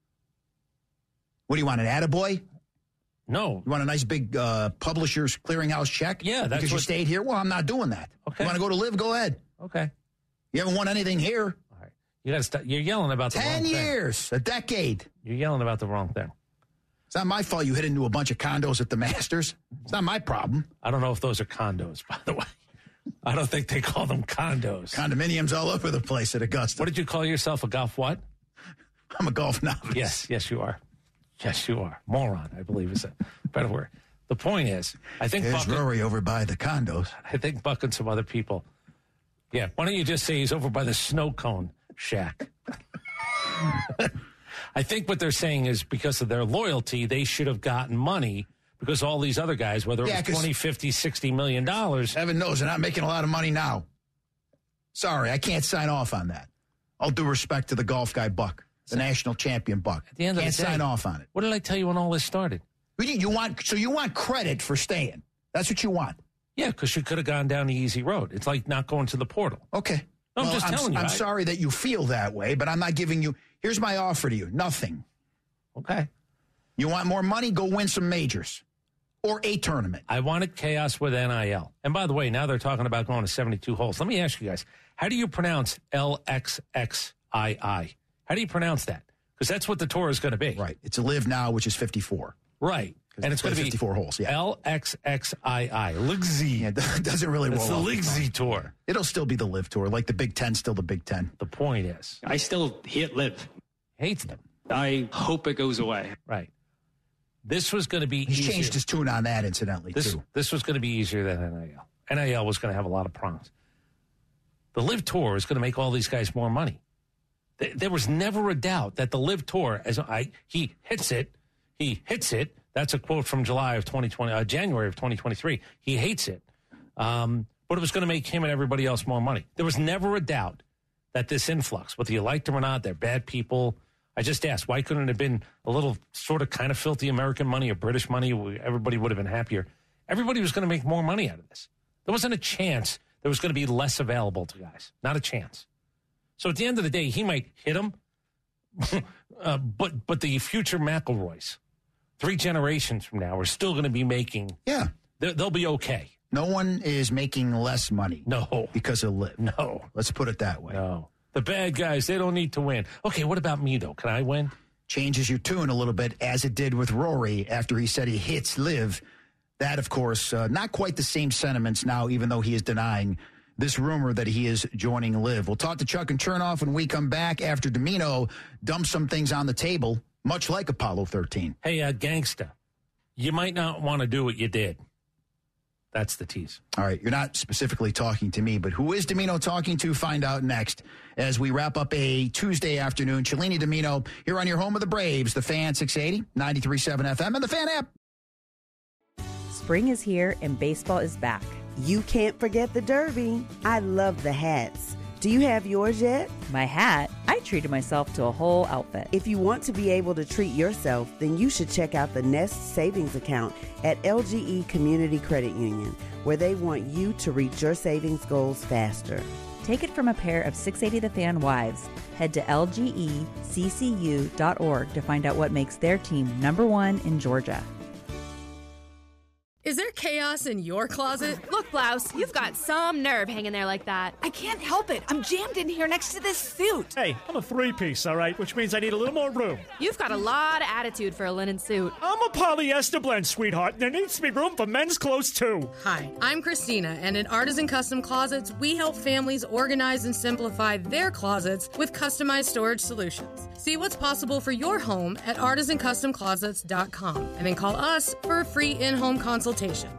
What do you want, an attaboy? No. You want a nice big uh, publisher's clearinghouse check? Yeah, that's because you what- stayed here? Well, I'm not doing that. Okay. You want to go to Live? Go ahead. Okay. You haven't won anything here. You got to stop. You're yelling about the wrong Ten thing. years, a decade. You're yelling about the wrong thing. It's not my fault you hit into a bunch of condos at the Masters. It's not my problem. I don't know if those are condos, by the way. I don't think they call them condos. Condominiums all over the place at Augusta. What did you call yourself? A golf what? I'm a golf novice. Yes, yes, you are. Yes, you are. Moron, I believe is a better word. The point is, I think There's Buck, Rory over by the condos. I think Buck and some other people. Yeah, why don't you just say he's over by the snow cone shack? I think what they're saying is because of their loyalty, they should have gotten money because all these other guys, whether it Yeah, was 'cause- twenty, fifty, sixty million dollars. Heaven knows they're not making a lot of money now. Sorry, I can't sign off on that. All due respect to the golf guy Buck, the national champion Buck. At the end of can't the day, sign off on it. What did I tell you when all this started? You, you want so you want credit for staying. That's what you want. Yeah, because you could have gone down the easy road. It's like not going to the portal. Okay. No, I'm Well, just telling you. I'm I- sorry that you feel that way, but I'm not giving you. Here's my offer to you: nothing. Okay. You want more money? Go win some majors or a tournament. I wanted chaos with N I L. And by the way, now they're talking about going to seventy-two holes. Let me ask you guys, how do you pronounce L X X I I? How do you pronounce that? Because that's what the tour is going to be. Right. It's a Live Now, which is fifty-four. Right. And it's going to be fifty-four holes. Yeah. L X X I I. Ligzy. Yeah, it doesn't really roll It's the off Ligzy tour. It'll still be the Live Tour, like the Big Ten, still the Big Ten. The point is, I still hate Live. hates them. I hope it goes away. Right. This was going to be He's easier. changed his tune on that, incidentally, This, too. this was going to be easier than N I L. N I L was going to have a lot of prongs. The Live Tour is going to make all these guys more money. Th- There was never a doubt that the Live Tour, as I, he hits it, he hits it. That's a quote from July of twenty twenty, uh, January of twenty twenty-three. He hates it, um, but it was going to make him and everybody else more money. There was never a doubt that this influx, whether you liked them or not, they're bad people. I just asked, why couldn't it have been a little sort of kind of filthy American money or British money? Everybody would have been happier. Everybody was going to make more money out of this. There wasn't a chance there was going to be less available to guys. Not a chance. So at the end of the day, he might hit them, uh, but but the future McIlroys, three generations from now, are still going to be making. Yeah. They'll, they'll be okay. No one is making less money. No. Because of Live. No. Let's put it that way. No. The bad guys, they don't need to win. Okay, what about me, though? Can I win? Changes your tune a little bit, as it did with Rory after he said he hits Live. That, of course, uh, not quite the same sentiments now, even though he is denying this rumor that he is joining Liv. We'll talk to Chuck and Chernoff when we come back after Domino dumps some things on the table, much like Apollo thirteen. Hey, uh, gangsta, you might not want to do what you did. That's the tease. All right, you're not specifically talking to me, but who is Domino talking to? Find out next as we wrap up a Tuesday afternoon. Cellini Domino here on your home of the Braves, the Fan six eighty, ninety-three point seven F M, and the Fan app. Spring is here and baseball is back. You can't forget the Derby. I love the hats. Do you have yours yet? My hat? I treated myself to a whole outfit. If you want to be able to treat yourself, then you should check out the Nest Savings Account at L G E Community Credit Union, where they want you to reach your savings goals faster. Take it from a pair of six eighty The Fan wives. Head to L G E C C U dot org to find out what makes their team number one in Georgia. Is there chaos in your closet? Look, Blouse, you've got some nerve hanging there like that. I can't help it. I'm jammed in here next to this suit. Hey, I'm a three-piece, all right, which means I need a little more room. You've got a lot of attitude for a linen suit. I'm a polyester blend, sweetheart, and there needs to be room for men's clothes, too. Hi, I'm Christina, and at Artisan Custom Closets, we help families organize and simplify their closets with customized storage solutions. See what's possible for your home at artisan custom closets dot com, and then call us for a free in-home consultation.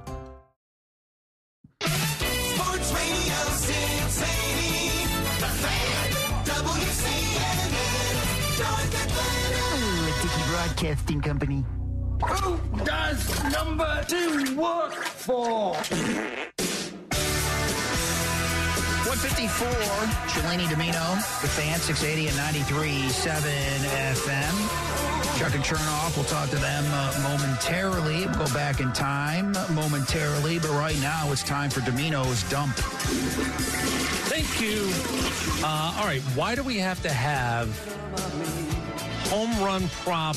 Sports Radio six eighty, The Fan, W C N N, North Atlanta. Dickey Broadcasting Company. Who does number two work for? one fifty-four, Cellini Domino, the Fan, six eighty and ninety-three point seven F M. Chuck and Chernoff, we'll talk to them uh, momentarily. We'll go back in time momentarily, but right now it's time for Domino's dump. Thank you. Uh, all right, why do we have to have home run prop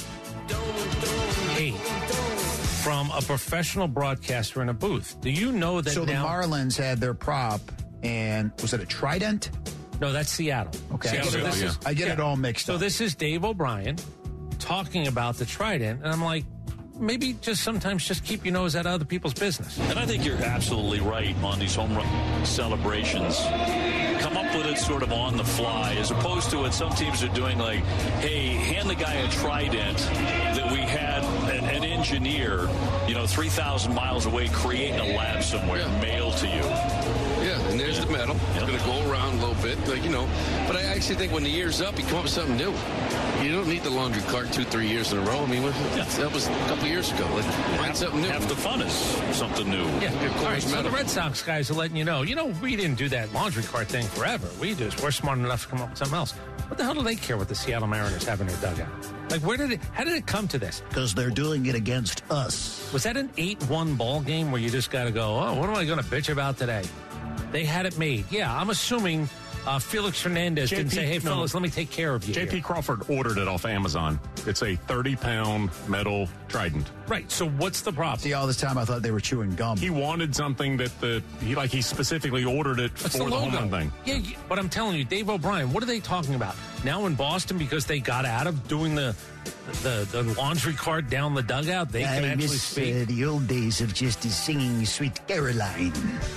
eight from a professional broadcaster in a booth? Do you know that So now... the Marlins had their prop, and was it a Trident? No, that's Seattle. Okay. Seattle, So this yeah. is, I get yeah. it all mixed so up. So this is Dave O'Brien talking about the Trident, and I'm like, maybe just sometimes just keep your nose out of other people's business. And I think you're absolutely right on these home run celebrations. Come up with it sort of on the fly, as opposed to what some teams are doing, like, hey, hand the guy a Trident that we had an, an engineer, you know, three thousand miles away creating a lab somewhere, yeah. mail to you. Yeah, and there's the metal. It's yep. going to go around a little bit, like, you know. But I actually think when the year's up, you come up with something new. You don't need the laundry cart two, three years in a row. I mean, yeah. that was a couple years ago. Like, find half, something new. Half the fun is something new. Yeah. All right, so the Red Sox guys are letting you know, you know, we didn't do that laundry cart thing forever. We just, we're smart enough to come up with something else. What the hell do they care what the Seattle Mariners have in their dugout? Like, where did it, how did it come to this? Because they're doing it against us. Was that an eight one ball game where you just got to go, oh, what am I going to bitch about today? They had it made. Yeah, I'm assuming uh, Felix Hernandez J P, didn't say, hey, no, fellas, let me take care of you. J P here. Crawford ordered it off Amazon. It's a thirty-pound metal Trident. Right, so what's the problem? See, all this time I thought they were chewing gum. He wanted something that the, he, like, he specifically ordered it That's for the, the logo. home run thing. Yeah, yeah, but I'm telling you, Dave O'Brien, what are they talking about? Now in Boston, because they got out of doing the the, the laundry cart down the dugout, they I can actually miss, speak? Uh, the old days of just singing Sweet Caroline.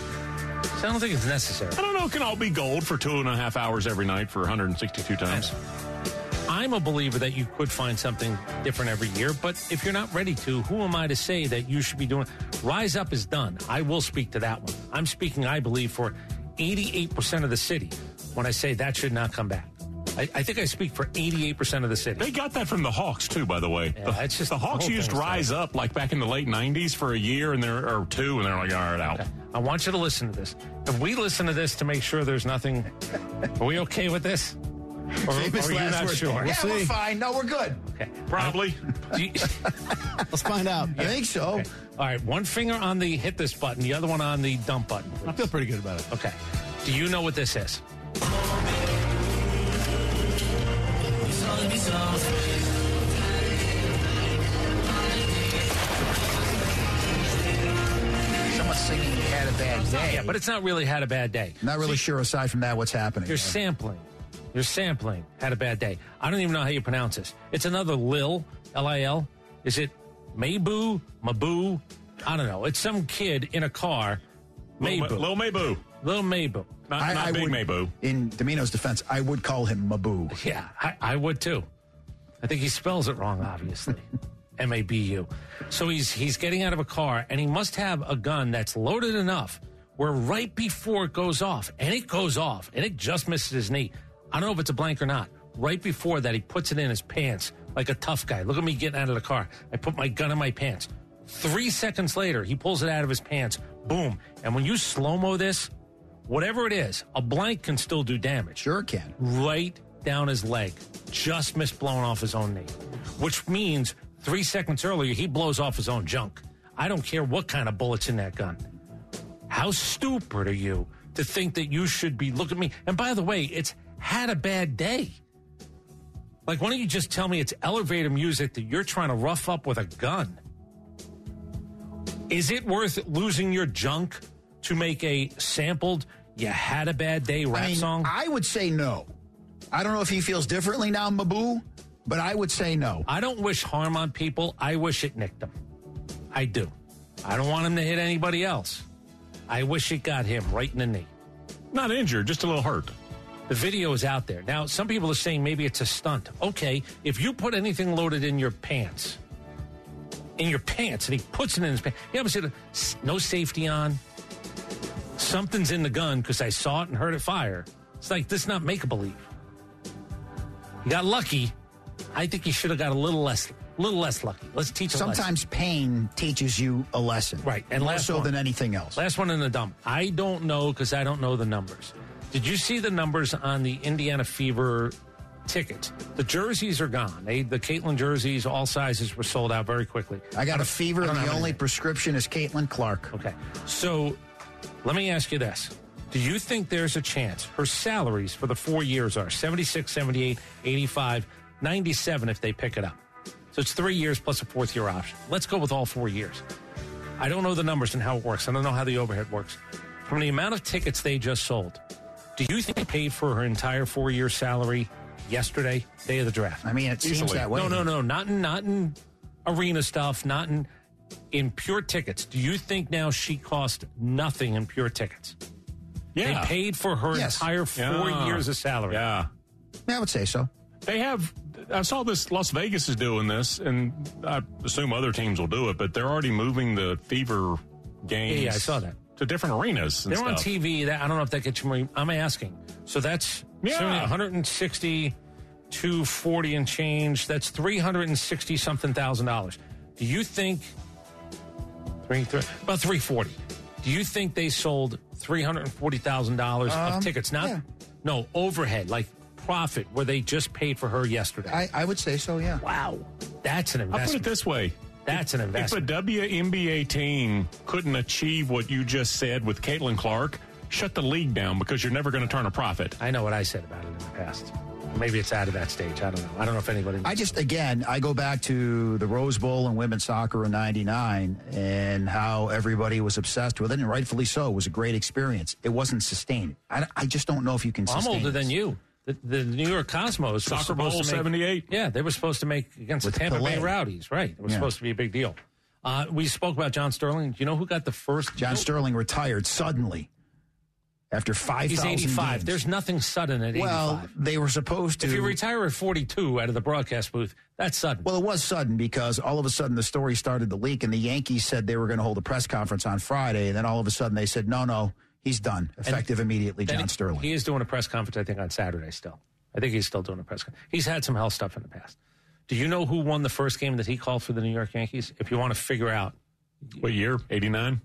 So I don't think it's necessary. I don't know. It can all be gold for two and a half hours every night for one hundred sixty-two times. I'm a believer that you could find something different every year, but if you're not ready to, who am I to say that you should be doing? Rise Up is done. I will speak to that one. I'm speaking, I believe, for eighty-eight percent of the city when I say that should not come back. I, I think I speak for eighty-eight percent of the city. They got that from the Hawks, too, by the way. Yeah, the, it's just the Hawks the used Rise Up like back in the late nineties for a year and they're or two, and they're like, all right, out. Okay. I want you to listen to this. If we listen to this to make sure there's nothing, are we okay with this? Or, or are you not word, sure? We'll yeah, see. We're fine. No, we're good. Okay. Probably. You, Let's find out. I think so. Okay. All right, one finger on the hit this button, the other one on the dump button. Please. I feel pretty good about it. Okay. Do you know what this is? Someone's singing Had a Bad Day. Yeah, but it's not really Had a Bad Day. Not really See, sure aside from that what's happening. You're sampling. You're sampling Had a Bad Day. I don't even know how you pronounce this. It's another Lil, L I L. Is it Mabu, Mabu, I don't know. It's some kid in a car. Mabu. Little Mabu. Little Mabu. Not, I, not I big would, Mabu. In Domino's defense, I would call him Mabu. Yeah, I, I would too. I think he spells it wrong, obviously. M A B U. So he's he's getting out of a car, and he must have a gun that's loaded enough where right before it goes off, and it goes off, and it just misses his knee. I don't know if it's a blank or not. Right before that, he puts it in his pants like a tough guy. Look at me getting out of the car. I put my gun in my pants. Three seconds later, he pulls it out of his pants. Boom. And when you slow-mo this, whatever it is, a blank can still do damage. Sure can. Right down his leg. Just missed blowing off his own knee. Which means three seconds earlier, he blows off his own junk. I don't care what kind of bullet's in that gun. How stupid are you to think that you should be, look at me. And by the way, it's had a bad day. Like, why don't you just tell me it's elevator music that you're trying to rough up with a gun? Is it worth losing your junk to make a sampled, you had a bad day rap I mean, song? I would say no. I don't know if he feels differently now, Mabu, but I would say no. I don't wish harm on people. I wish it nicked them. I do. I don't want him to hit anybody else. I wish it got him right in the knee. Not injured, just a little hurt. The video is out there. Now, some people are saying maybe it's a stunt. Okay, if you put anything loaded in your pants, in your pants, and he puts it in his pants, you ever see the, no safety on? Something's in the gun because I saw it and heard it fire. It's like, this is not make-a-believe. He got lucky. I think he should have got a little less little less lucky. Let's teach him Sometimes pain teaches you a lesson. Right. And more last so one. than anything else. Last one in the dump. I don't know because I don't know the numbers. Did you see the numbers on the Indiana Fever tickets? The jerseys are gone. They, the Caitlin jerseys, all sizes, were sold out very quickly. I got I a fever, and the only anything. prescription is Caitlin Clark. Okay. So let me ask you this. Do you think there's a chance her salaries for the four years are seventy-six, seventy-eight, eighty-five, ninety-seven if they pick it up? So it's three years plus a fourth year option. Let's go with all four years. I don't know the numbers and how it works. I don't know how the overhead works. From the amount of tickets they just sold, do you think they paid for her entire four-year salary yesterday, day of the draft? I mean, it seems Easily. that way. No, no, no. Not in, not in arena stuff, not in, in pure tickets. Do you think now she cost nothing in pure tickets? Yeah. They paid for her Yes. entire four Yeah. years of salary. Yeah. Yeah, I would say so. They have, I saw this, Las Vegas is doing this, and I assume other teams will do it, but they're already moving the Fever games. Yeah, yeah, I saw that. To different arenas and They're stuff. on T V. That, I don't know if that gets you more. I'm asking. So that's Yeah. one hundred sixty, two forty and change. That's three hundred sixty something thousand dollars. Do you think three, three about three forty? Do you think they sold three hundred forty thousand dollars Um, of tickets? Not yeah. no overhead, like profit, where they just paid for her yesterday. I, I would say so, yeah. Wow, that's an I'll investment. put it this way. That's an If a investment. W N B A team couldn't achieve what you just said with Caitlin Clark, shut the league down because you're never going to turn a profit. I know what I said about it in the past. Maybe it's out of that stage. I don't know. I don't know if anybody. I just, again, I go back to the Rose Bowl and women's soccer in ninety-nine and how everybody was obsessed with it, and rightfully so. It was a great experience. It wasn't sustained. I, I just don't know if you can Well, I'm sustain older this. than you. The, the New York Cosmos was Soccer supposed Bowl to make- seventy-eight? Yeah, they were supposed to make against With the Tampa Bay Pelé. Rowdies, right? It was Yeah. supposed to be a big deal. Uh, we spoke about John Sterling. Do you know who got the first? John Sterling retired suddenly after five He's thousand eighty-five. games. There's nothing sudden at Well, eighty-five. they were supposed to. If you retire at forty-two out of the broadcast booth, that's sudden. Well, it was sudden because all of a sudden the story started to leak, and the Yankees said they were going to hold a press conference on Friday, and then all of a sudden they said, no, no, he's done. Effective immediately, Then John he- Sterling. He is doing a press conference, I think, on Saturday still. I think he's still doing a press conference. He's had some health stuff in the past. Do you know who won the first game that he called for the New York Yankees? If you want to figure out. What year? eighty-nine?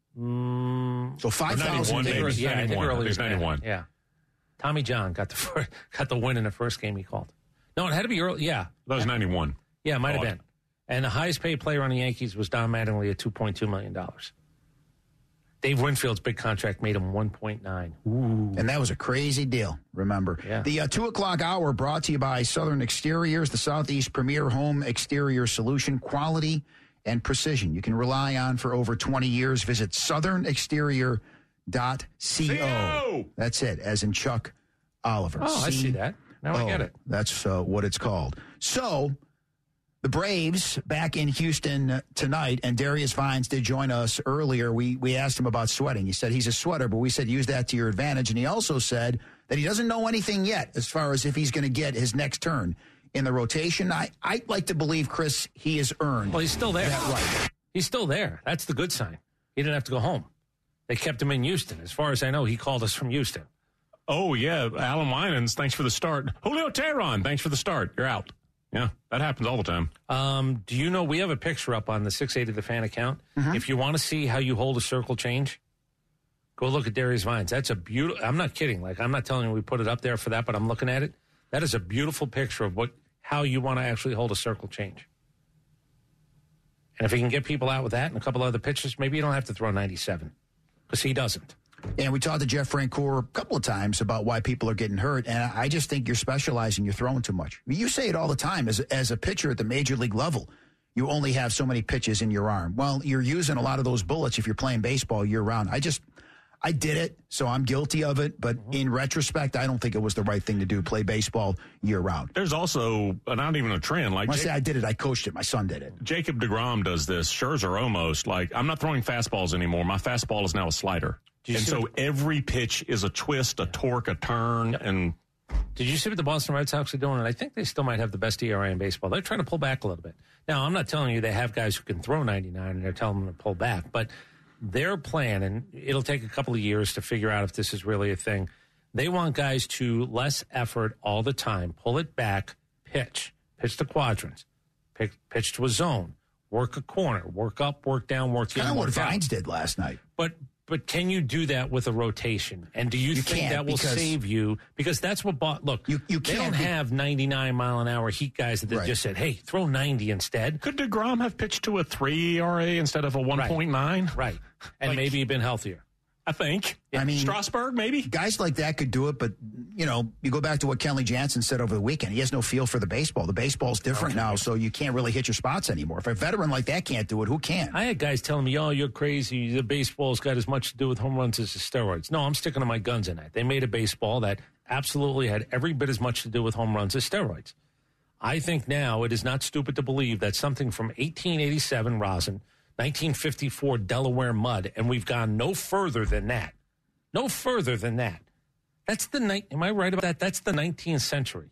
Mm, So five thousand ninety-one, games. maybe. yeah, I think ninety-one. earlier It's than that. ninety-one. Yeah. Tommy John got the first, got the win in the first game he called. No, it had to be early. Yeah. That was ninety-one. Yeah, it might have Oh. been. And the highest paid player on the Yankees was Don Mattingly at two point two million dollars. Dave Winfield's big contract made him one point nine. Ooh. And that was a crazy deal, remember. Yeah. The uh, two o'clock hour brought to you by Southern Exteriors, the Southeast premier home exterior solution, quality and precision you can rely on for over twenty years. Visit southern exterior dot co. That's it, as in Chuck Oliver. Oh, I see that. Now I get it. That's uh, what it's called. So, The Braves back in Houston tonight, and Darius Vines did join us earlier. We we asked him about sweating. He said he's a sweater, but we said use that to your advantage. And he also said that he doesn't know anything yet as far as if he's going to get his next turn in the rotation. I, I'd like to believe, Chris, he has earned. Well, he's still there. That right. He's still there. That's the good sign. He didn't have to go home. They kept him in Houston. As far as I know, he called us from Houston. Oh, yeah. Alan Winans, thanks for the start. Julio Teheran, thanks for the start. You're out. Yeah, that happens all the time. Um, do you know we have a picture up on the six eighty The Fan account? Mm-hmm. If you want to see how you hold a circle change, go look at Darius Vines. That's a beautiful. I'm not kidding. Like, I'm not telling you we put it up there for that, but I'm looking at it. That is a beautiful picture of what how you want to actually hold a circle change. And if he can get people out with that and a couple other pitches, maybe you don't have to throw ninety-seven because he doesn't. And we talked to Jeff Francoeur a couple of times about why people are getting hurt, and I just think you're specializing. You're throwing too much. You say it all the time. As, as a pitcher at the major league level, you only have so many pitches in your arm. Well, you're using a lot of those bullets if you're playing baseball year-round. I just, I did it, so I'm guilty of it, but in retrospect, I don't think it was the right thing to do, play baseball year-round. There's also uh, not even a trend. Like when I Jake, say I did it, I coached it. My son did it. Jacob deGrom does this. Scherzer almost. Like, I'm not throwing fastballs anymore. My fastball is now a slider. And so what, every pitch is a twist, a torque, a turn, yep. and... Did you see what the Boston Red Sox are doing? And I think they still might have the best E R A in baseball. They're trying to pull back a little bit. Now, I'm not telling you they have guys who can throw ninety-nine and they're telling them to pull back, but their plan, and it'll take a couple of years to figure out if this is really a thing, they want guys to less effort all the time, pull it back, pitch, pitch to quadrants, pitch, pitch to a zone, work a corner, work up, work down, work in, kind of what work out. Vines did last night. But But can you do that with a rotation? And do you, you think that will save you? Because that's what bought. Look, you, you they can't don't be, have ninety-nine mile an hour heat guys that right. just said, "Hey, throw ninety instead." Could DeGrom have pitched to a three E R A instead of a one point nine? Right, right. and like, maybe been healthier. I think. I mean, Strasburg, maybe guys like that could do it, but you know, you go back to what Kenley Jansen said over the weekend. He has no feel for the baseball. The baseball's different okay. now, so you can't really hit your spots anymore. If a veteran like that can't do it, who can? I had guys telling me, "Oh, you're crazy. The baseball's got as much to do with home runs as the steroids." No, I'm sticking to my guns in that. They made a baseball that absolutely had every bit as much to do with home runs as steroids. I think now it is not stupid to believe that something from eighteen eighty-seven rosin, nineteen fifty-four Delaware mud, and we've gone no further than that. No further than that. That's the night. Am I right about that? That's the nineteenth century.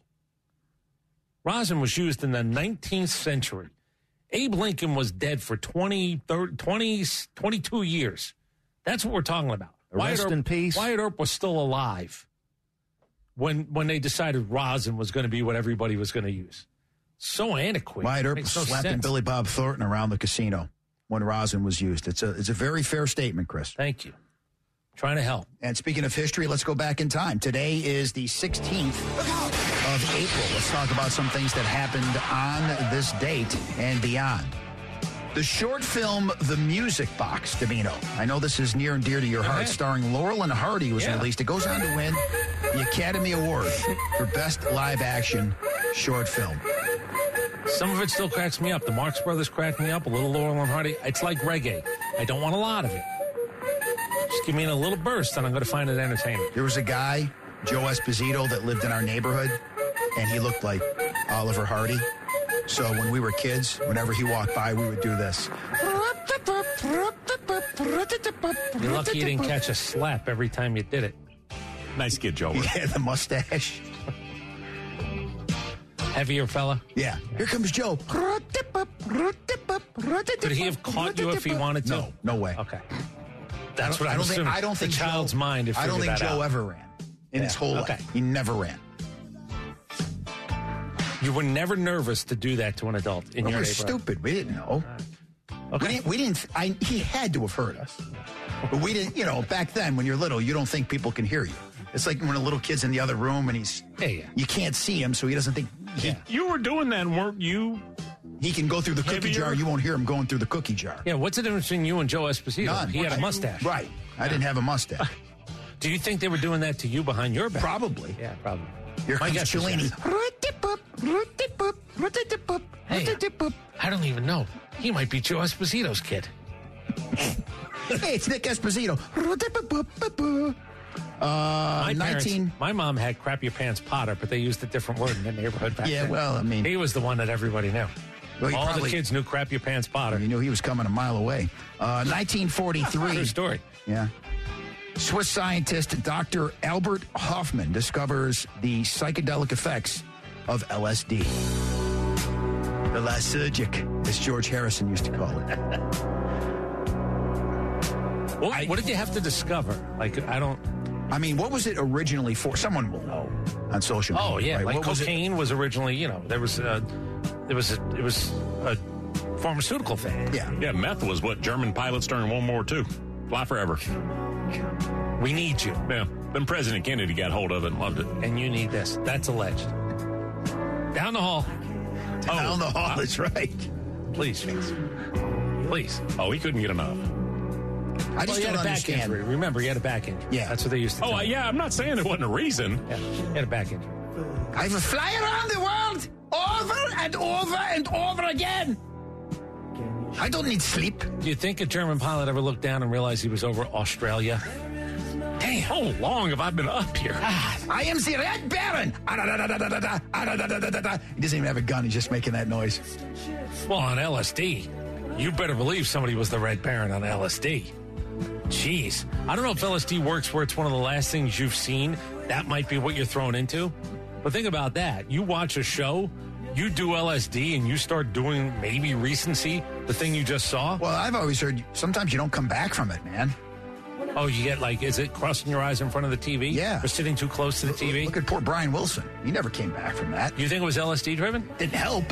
Rosin was used in the nineteenth century. Abe Lincoln was dead for twenty, thirty, twenty, twenty-two years. That's what we're talking about. Rest in peace. Wyatt Earp was still alive when when they decided rosin was going to be what everybody was going to use. So antiquated. Wyatt Earp was no slapping sense. Billy Bob Thornton around the casino when rosin was used. It's a it's a very fair statement, Chris. Thank you. Trying to help. And speaking of history, let's go back in time. Today is the sixteenth of April. Let's talk about some things that happened on this date and beyond. The short film The Music Box, Domino. I know this is near and dear to your heart. Starring Laurel and Hardy was yeah. released. It goes on to win the Academy Award for Best Live Action Short Film. Some of it still cracks me up. The Marx Brothers crack me up. A little Laurel and Hardy. It's like reggae. I don't want a lot of it. Just give me a little burst, and I'm going to find it entertaining. There was a guy, Joe Esposito, that lived in our neighborhood, and he looked like Oliver Hardy. So when we were kids, whenever he walked by, we would do this. You're lucky you didn't catch a slap every time you did it. Nice kid, Joe. Yeah, the mustache. Heavier fella? Yeah. Here comes Joe. Could he have caught you if he wanted to? No, no way. Okay. That's what I I'm don't assuming. think. I don't think the child's Joe, mind. To I don't think that Joe out. ever ran in yeah. his whole okay. life. He never ran. You were never nervous to do that to an adult in well, your we're neighborhood. Stupid. We didn't know. Okay. We didn't. We didn't I, he had to have heard us, but we didn't. You know, back then when you're little, you don't think people can hear you. It's like when a little kid's in the other room and he's. Yeah, yeah. You can't see him, so he doesn't think. He, yeah. You were doing that, weren't you? He can go through the cookie Heavier? jar. You won't hear him going through the cookie jar. Yeah, what's the difference between you and Joe Esposito? None. He had a mustache. Right. I didn't have a mustache. Do you think they were doing that to you behind your back? Probably. Yeah, probably. Here My comes guess is Cellini. Hey, I don't even know. He might be Joe Esposito's kid. Hey, it's Nick Esposito. Uh, my, nineteen parents, my mom had Crap Your Pants Potter, but they used a different word in the neighborhood back Yeah, then. well, I mean. He was the one that everybody knew. Well, All probably, the kids knew Crap Your Pants Potter. You knew he was coming a mile away. Uh, nineteen forty-three. True story. Yeah. Swiss scientist Doctor Albert Hoffman discovers the psychedelic effects of L S D. The lysergic, as George Harrison used to call it. Well, I, what did you have to discover? Like, I don't... I mean, what was it originally for? Someone will know on social media. Oh, yeah. Right? Like what cocaine was, was originally, you know, there was a... There was a, it was a pharmaceutical thing. Yeah. Yeah, meth was what German pilots during World War Two. Fly forever. We need you. Yeah. Then President Kennedy got hold of it and loved it. And you need this. That's alleged. Down the hall. Down oh, the hall, that's right. Please, please. Please. Oh, he couldn't get enough. I just well, he don't had a back understand. injury. Remember, he had a back injury. Yeah. That's what they used to Oh, tell uh, yeah, I'm not saying it wasn't a reason. Yeah, he had a back injury. I will fly around the world over and over and over again. I don't need sleep. Do you think a German pilot ever looked down and realized he was over Australia? Damn, how long have I been up here? Ah, I am the Red Baron. He doesn't even have a gun. He's just making that noise. Well, on L S D, you better believe somebody was the Red Baron on L S D. Jeez. I don't know if L S D works where it's one of the last things you've seen. That might be what you're thrown into. But think about that. You watch a show, you do L S D, and you start doing maybe recency, the thing you just saw. Well, I've always heard sometimes you don't come back from it, man. Oh, you get like, is it crossing your eyes in front of the T V? Yeah. Or sitting too close to the T V? Look at poor Brian Wilson. He never came back from that. You think it was L S D driven? Didn't help.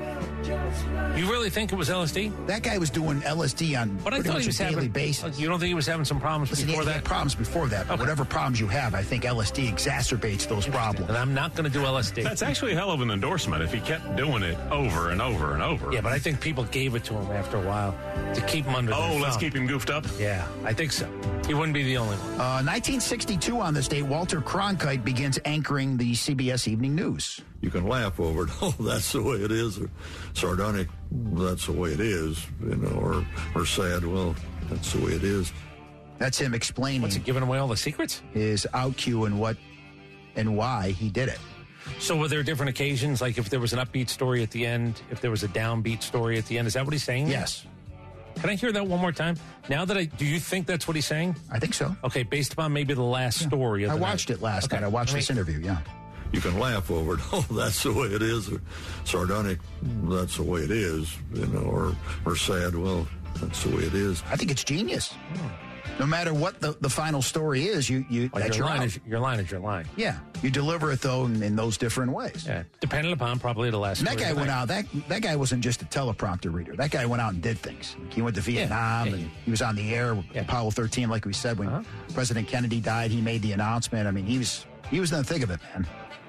You really think it was L S D? That guy was doing L S D on but I pretty thought much he was a daily having, basis. You don't think he was having some problems Listen, before he that? had problems before that, but Okay. whatever problems you have, I think L S D exacerbates those problems. And I'm not going to do L S D. That's actually a hell of an endorsement if he kept doing it over and over and over. Yeah, but I think people gave it to him after a while to keep him under Oh, their let's thumb. keep him goofed up? Yeah, I think so. He wouldn't be the only one. Uh, nineteen sixty-two on this date, Walter Cronkite begins anchoring the C B S Evening News. You can laugh over it. Oh, that's the way it is. Or sardonic, that's the way it is. You know, or, or sad, well, that's the way it is. That's him explaining. What's he giving away all the secrets? His out cue and what and why he did it. So were there different occasions? Like if there was an upbeat story at the end, if there was a downbeat story at the end, is that what he's saying? Yes. Can I hear that one more time? Now that I, do you think that's what he's saying? I think so. Okay, based upon maybe the last yeah. story. Of I the watched night. it last okay. night. I watched I mean, this interview, yeah. You can laugh over it. Oh, that's the way it is. Or sardonic, that's the way it is. You know, or, or sad, well, that's the way it is. I think it's genius. Oh. No matter what the, the final story is, you, you well, that's your your line. out. Is, your line is your line. Yeah. You deliver it, though, in, in those different ways. Yeah. Depending upon probably the last and that story guy went out. That that guy wasn't just a teleprompter reader. That guy went out and did things. He went to Vietnam, yeah. Yeah. and he was on the air with yeah. Apollo thirteen, like we said. When uh-huh. President Kennedy died, he made the announcement. I mean, he was he was in the thick of it, man.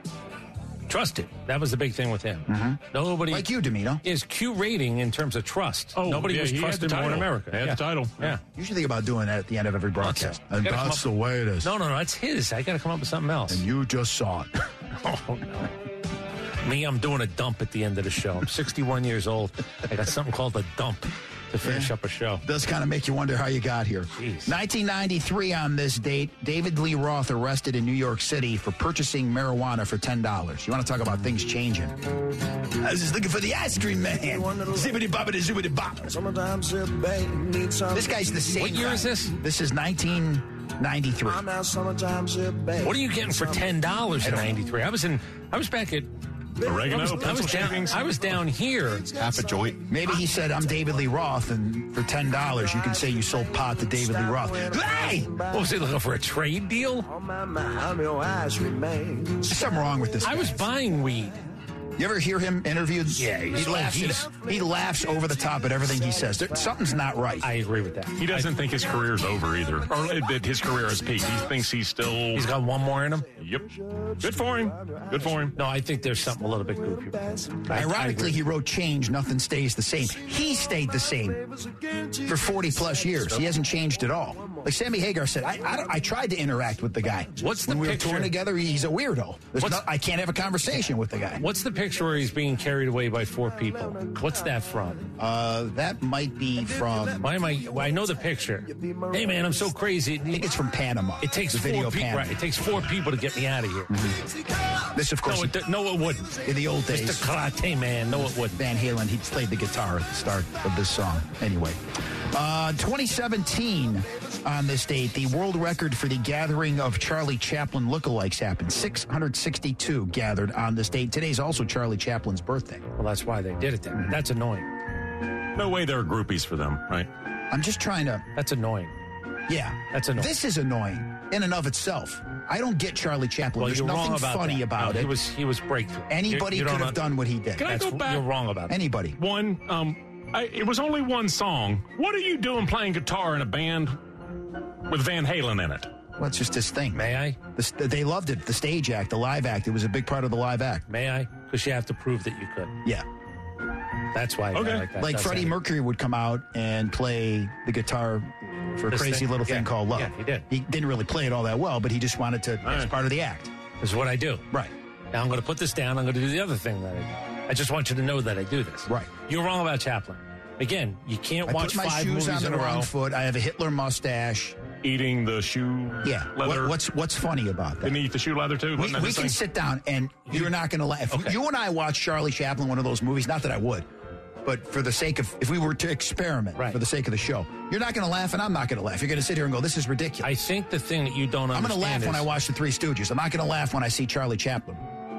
Trusted. That was the big thing with him. Mm-hmm. Nobody like you, Domino. Is Q rating in terms of trust. Oh, nobody yeah, was trusted more in America. He had yeah. the title. Yeah. You should think about doing that at the end of every broadcast. And that's the way it is. No, no, no. That's his. I got to come up with something else. And you just saw it. Oh no. Me, I'm doing a dump at the end of the show. I'm sixty-one years old. I got something called a dump to finish yeah. up a show. Does kind of make you wonder how you got here. Jeez. nineteen ninety-three on this date, David Lee Roth arrested in New York City for purchasing marijuana for ten dollars. You want to talk about things changing? I was just looking for the ice cream man. Zibbity bobbity zibbity bop. This guy's the same What year guy. is this? This is nineteen ninety-three. What are you getting for ten dollars in ninety-three? I was in, I was back at Oregano, I was, I was, down, I was down here. Half a joint. Maybe he said, I'm David Lee Roth, and for ten dollars, you can say you sold pot to David Lee Roth. Hey! What was he looking for, a trade deal? There's something wrong with this guy. I was buying weed. You ever hear him interviewed? Yeah, he laughs. At, he laughs over the top at everything he says. There, something's not right. I agree with that. He doesn't I, think his career's over either, or that his career has peaked. He thinks he's still. He's got one more in him. Yep. Good for him. Good for him. No, I think there's something a little bit goofy about it. Ironically, he wrote "Change. Nothing stays the same." He stayed the same for forty plus years. He hasn't changed at all. Like Sammy Hagar said, I I, I tried to interact with the guy. What's the when we picture? were touring together? He's a weirdo. No, I can't have a conversation with the guy. What's the picture where he's being carried away by four people? What's that from? Uh, that might be from. Why am I? Well, I know the picture. Hey man, I'm so crazy. I think it's from Panama. It takes the four video people. Panama. Right, it takes four people to get me out of here. Mm-hmm. This, of course, No, it, no, it wouldn't. in the old days, Mister Karate Man, no, it wouldn't. Van Halen, he played the guitar at the start of this song. Anyway, uh, twenty seventeen on this date, the world record for the gathering of Charlie Chaplin lookalikes happened. six hundred sixty-two gathered on this date. Today's also Charlie Chaplin's birthday. Well, that's why they did it then. That's annoying. No way there are groupies for them, right? I'm just trying to... That's annoying. Yeah. That's annoying. This is annoying in and of itself. I don't get Charlie Chaplin. Well, There's you're nothing wrong about funny that. about no, it. He was, he was breakthrough. Anybody You- you could don't have un- done what he did. Can I That's- go back? You're wrong about it. Anybody. One, um, I, it was only one song. What are you doing playing guitar in a band with Van Halen in it? Well, it's just his thing. May I? The, they loved it. The stage act, the live act. It was a big part of the live act. May I? Because you have to prove that you could. Yeah. That's why. Okay. I like that. Like That's Freddie it. Mercury would come out and play the guitar for a This crazy thing? little thing Yeah. called Love. Yeah, he did. He didn't really play it all that well, but he just wanted to, as right. part of the act. This is what I do. Right. Now I'm going to put this down. I'm going to do the other thing that I do. I just want you to know that I do this. Right. You're wrong about Chaplin. Again, you can't I watch put my five shoes movies on the in a wrong row. foot. I have a Hitler mustache. Eating the shoe Yeah. leather. What, what's what's funny about that? Didn't he eat the shoe leather too? We, Wasn't that we his can thing? sit down and you're not going to laugh. If Okay. you and I watch Charlie Chaplin, one of those movies, not that I would, but for the sake of, if we were to experiment, Right. for the sake of the show, you're not going to laugh and I'm not going to laugh. You're going to sit here and go, this is ridiculous. I think the thing that you don't I'm going understand to laugh is, when I watch The Three Stooges. I'm not going to laugh when I see Charlie Chaplin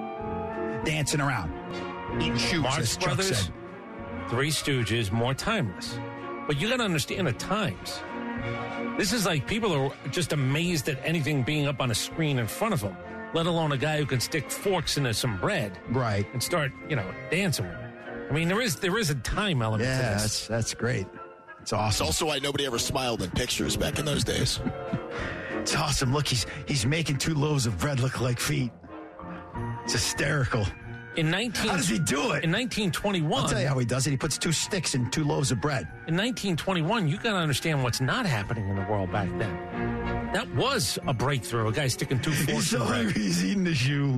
dancing around, eating shoes, Marx as Chuck Brothers, said. Three Stooges, more timeless. But you got to understand the times. This is like people are just amazed at anything being up on a screen in front of them, let alone a guy who can stick forks into some bread, right, and start, you know, dancing with it. I mean, there is there is a time element Yeah, to this. that's, that's great. It's awesome. It's also why nobody ever smiled in pictures back in those days. It's awesome. Look, he's he's making two loaves of bread look like feet. It's hysterical. In nineteen, How does he do it? In nineteen twenty-one, I'll tell you how he does it. He puts two sticks in two loaves of bread. In nineteen twenty-one, you got to understand what's not happening in the world back then. That was a breakthrough. A guy sticking two forks He's so in bread. hungry, he's eating the shoe.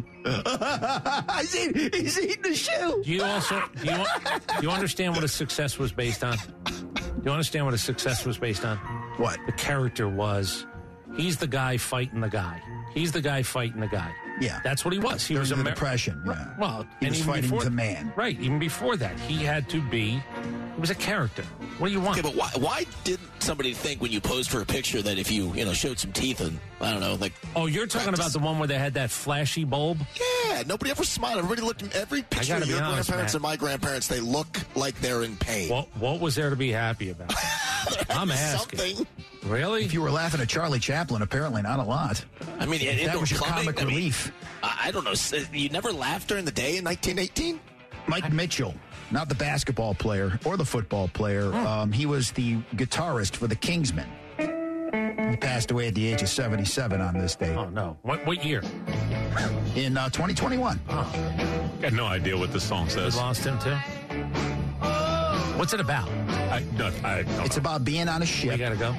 he's, eating, he's eating the shoe. Do you also do you, do you understand what a success was based on? Do you understand what a success was based on? What? The character was, he's the guy fighting the guy. He's the guy fighting the guy. Yeah. That's what he was. He During was a the Amer- Depression, yeah. Well, He and was even fighting before, the man. Right. Even before that, he had to be, he was a character. What do you want? Okay, but why, why didn't somebody think when you posed for a picture that if you, you know, showed some teeth and, I don't know, like... Oh, you're talking practice- about the one where they had that flashy bulb? Yeah, nobody ever smiled. Everybody looked in every picture gotta of be your honest, grandparents Matt. and my grandparents, they look like they're in pain. What What was there to be happy about? I'm asking. Something. Really? If you were laughing at Charlie Chaplin, apparently not a lot. I mean, If it, that it was your plumbing, comic I mean, relief. I, I don't know. You never laughed during the day in nineteen eighteen? Mike Mitchell, not the basketball player or the football player. Um, he was the guitarist for the Kingsmen. He passed away at the age of seventy-seven on this day. Oh, no. What what year? In uh, twenty twenty-one. Oh. Got no idea what this song You says. lost him, too? What's it about? I, no, I don't It's know. about being on a We ship got to go.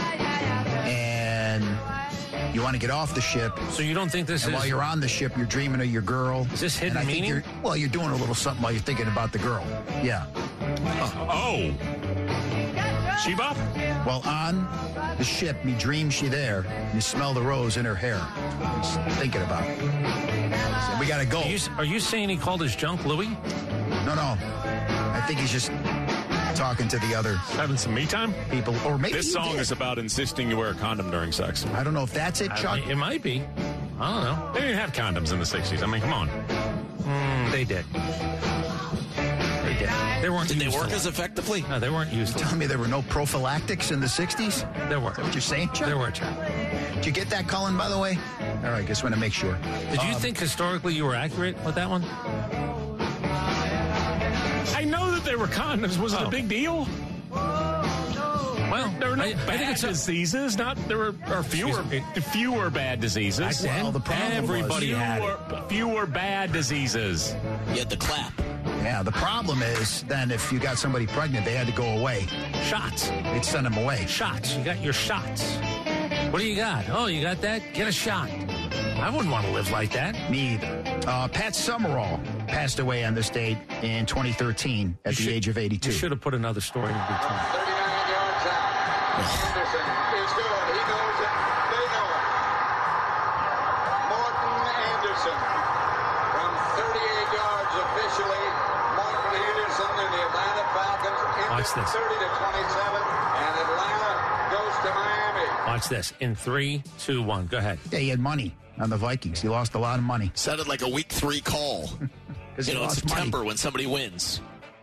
and you want to get off the ship. So you don't think this And is... while you're on the ship, you're dreaming of your girl. Is this hidden and I think meaning? You're, well, you're doing a little something while you're thinking about the girl. Yeah. Oh. Sheba? Well, on the ship, me dream she there. You smell the rose in her hair. Just thinking about it. So we got to go. Are you, are you saying he called his junk Louis? No, no. I think he's just talking to the other Having some me time? people. Or maybe This he song did. is about insisting you wear a condom during sex. I don't know if that's it, Chuck. I- it might be. I don't know. They didn't have condoms in the sixties. I mean, come on. Mm, they did. They did. They weren't Did they used work a as lot. effectively? No, they weren't used. a lot. Telling me there were no prophylactics in the sixties? There were. Is that what you're saying, Chuck? There were, Chuck. Did you get that, Cullen, by the way? All right, just want to make sure. Did you Um, think historically you were accurate with that one? I know that there were condoms. Was it Oh. a big deal? Well, There were no I, I bad think it's a, diseases. Not there were or fewer fewer bad diseases. Back then, Well, the problem Everybody was, had fewer, fewer bad diseases. You had the clap. Yeah, the problem is then if you got somebody pregnant, they had to go away. shots. They'd send them away. Shots. You got your shots. What do you got? Oh, you got that? Get a shot. I wouldn't want to live like that. Me either. Uh, Pat Summerall passed away on this date in twenty thirteen at You the should- age of eighty-two. You should have put another story in between. Anderson is good. He knows it. They know it. Morton Anderson thirty-eight yards officially. Marvin Henderson and the Atlanta Falcons. Watch this. thirty to twenty-seven, and Atlanta goes to Miami. Watch this. In three, two, one. Go ahead. Yeah, he had money on the Vikings. He lost a lot of money. Sounded like a week three call. You know, in September money. When somebody wins.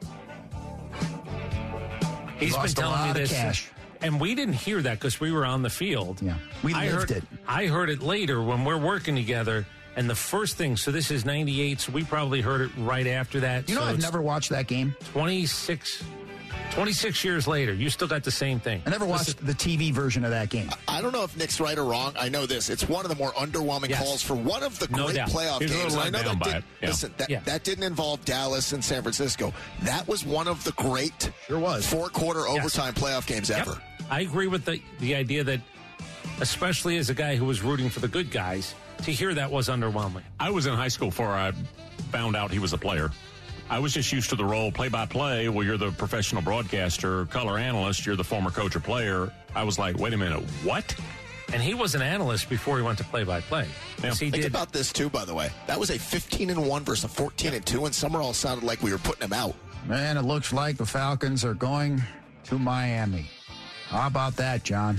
He's he been telling me this. Cash. And we didn't hear that because we were on the field. Yeah, we I lived heard, it. I heard it later when we're working together. And the first thing, so this is ninety-eight, so we probably heard it right after that. You know, so I've never watched that game. twenty-six, twenty-six years later, you still got the same thing. I never watched Listen, the T V version of that game. I don't know if Nick's right or wrong. I know this. It's one of the more underwhelming yes. calls for one of the no great doubt. playoff He's games. I know that did, yeah. Listen, that, yeah. that didn't involve Dallas and San Francisco. That was one of the great sure was. four-quarter overtime yes. playoff games yep. ever. I agree with the, the idea that, especially as a guy who was rooting for the good guys, to hear that was underwhelming. I was in high school before I found out he was a player. I was just used to the role play-by-play. Well, you're the professional broadcaster, color analyst. You're the former coach or player. I was like, wait a minute, what? And he was an analyst before he went to play-by-play. Yeah. He Think did. about this, too, by the way. That was a fifteen and one versus a fourteen and two, and somewhere all sounded like we were putting him out. Man, it looks like the Falcons are going to Miami. How about that, John?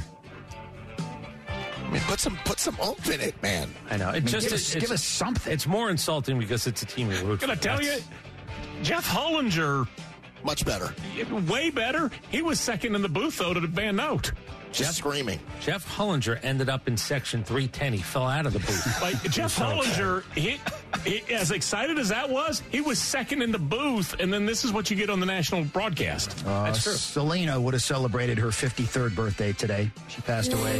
I mean, put some put some oomph in it, man. I know. It I mean, just give, us, it's, give us something. It's more insulting because it's a team you root for. I'm going to tell That's, you, Jeff Hollinger, much better. Way better. He was second in the booth, though, to the band note. Just Jeff, screaming. Jeff Hollinger ended up in section three ten. He fell out of the booth. Like, Jeff so Hollinger, he, he, as excited as that was, he was second in the booth, and then this is what you get on the national broadcast. Uh, That's true. Selena would have celebrated her fifty-third birthday today. She passed away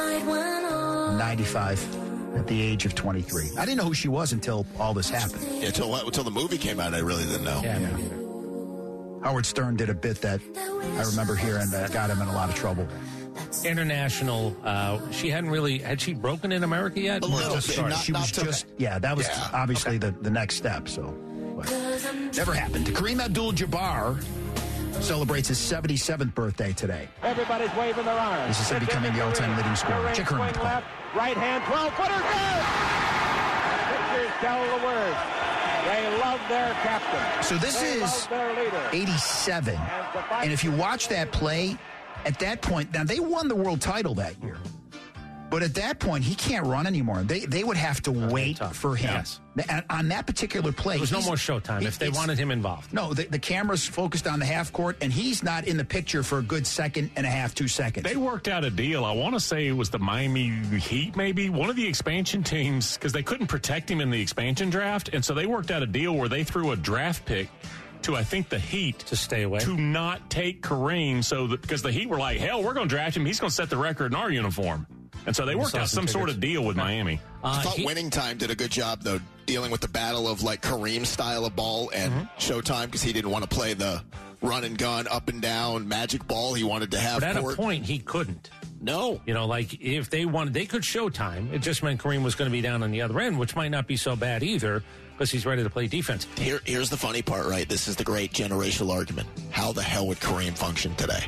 ninety-five at the age of twenty-three. I didn't know who she was until all this happened. Yeah, until, until the movie came out, I really didn't know. Yeah, yeah. Howard Stern did a bit that I remember hearing that got him in a lot of trouble. International. Uh, she hadn't really had she broken in America yet? A little just bit. started? She Not- was not just okay. yeah. That was Yeah. obviously Okay. the, the next step. So but never happened. Kareem Abdul-Jabbar celebrates his seventy-seventh birthday today. Everybody's waving their arms. This is him becoming the all-time leading scorer. Chick Hearn with the call. Left, right hand, twelve-footer, good! Pictures tell the words. They love their captain. So this they is love their leader. eighty-seven. And if you watch that play, at that point, now they won the world title that year. But at that point, he can't run anymore. They they would have to wait for him. Yes. And on that particular play, There was no he's- more showtime if they it's- wanted him involved. No, the, the camera's focused on the half court, and he's not in the picture for a good second and a half, two seconds. They worked out a deal. I want to say it was the Miami Heat, maybe, one of the expansion teams, because they couldn't protect him in the expansion draft. And so they worked out a deal where they threw a draft pick to, I think, the Heat. To stay away. To not take Kareem, so that, because the Heat were like, hell, we're going to draft him. He's going to set the record in our uniform. And so they We worked saw out some some sort of tickets. deal with Miami. Uh, I thought he- Winning Time did a good job, though, dealing with the battle of, like, Kareem's style of ball and Mm-hmm. Showtime, because he didn't want to play the run and gun, up and down, magic ball. He wanted to have But at court. a point, he couldn't. No. You know, like if they wanted, they could Showtime. It just meant Kareem was going to be down on the other end, which might not be so bad either because he's ready to play defense. Here, here's the funny part, right? This is the great generational argument. How the hell would Kareem function today?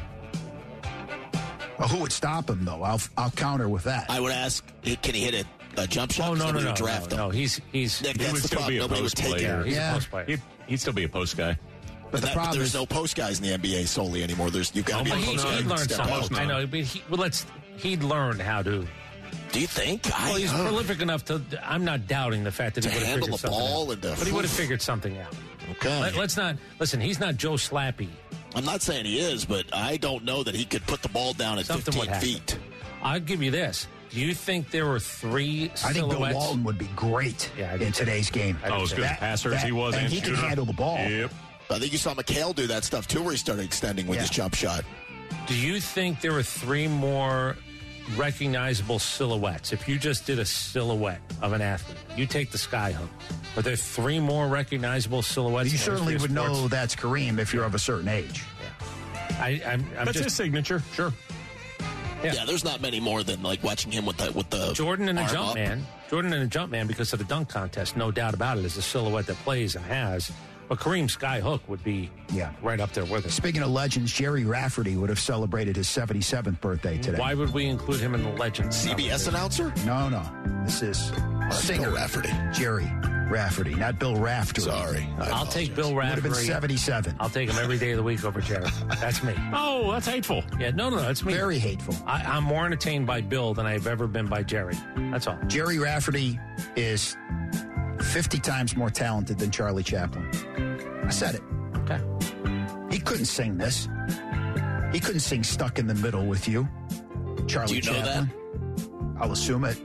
Well, who would stop him, though? I'll I'll counter with that. I would ask, can he hit a, a jump shot? Oh, no, no, Nobody no, would draft no, him. no. He's, he's, Nick, He that's would the still problem. be a Nobody would post take player. him. he's Yeah. a post player. He'd, he'd still be a post guy. But And the that- problem there's is, no post guys in the N B A solely anymore. There's you've got to Oh, be but a he, post guy. he'd to learn step something. out. I know, but he, well, let's, he'd learn how to. Do you think? Well, he's I, prolific enough to. I'm not doubting the fact that To he would have handle figured the something ball out. and to- but he would have figured something out. Okay. Let, let's not listen. He's not Joe Slappy. I'm not saying he is, but I don't know that he could put the ball down at Something would fifteen happen. feet. I'll give you this. Do you think there were three I think Bill silhouettes? Walton would be great Yeah, I do in too. today's game. I do Oh, as too. good as That- passer as that- he was and and he can shooter. handle the ball. Yep. I think you saw McHale do that stuff too, where he started extending with Yeah. his jump shot. Do you think there were three more recognizable silhouettes? If you just did a silhouette of an athlete, you take the sky hook. Are there three more recognizable silhouettes? You in the certainly history would of know sports? that's Kareem if you're of a certain age. I, I'm, I'm That's just his signature. Sure. Yeah. Yeah. there's not many more than like watching him with the with the Jordan and a arm jump up. man. Jordan and a jump man because of the dunk contest, no doubt about it, is a silhouette that plays and has. But Kareem sky hook would be Yeah. right up there with it. Speaking of legends, Jerry Rafferty would have celebrated his seventy-seventh birthday today. Why would we include him in the legends? C B S announcer? No, no. This is Let's singer go Rafferty. Jerry. Rafferty, not Bill Raftery. Sorry. I I'll take Bill Would Raftery. have been seventy-seven. I'll take him every day of the week over Jerry. That's me. Oh, that's hateful. Yeah, no, no, no, that's me. Very hateful. I, I'm more entertained by Bill than I've ever been by Jerry. That's all. Jerry Rafferty is fifty times more talented than Charlie Chaplin. I said it. Okay. He couldn't sing this. He couldn't sing Stuck in the Middle with You. Charlie Do you know Chaplin. I'll assume it.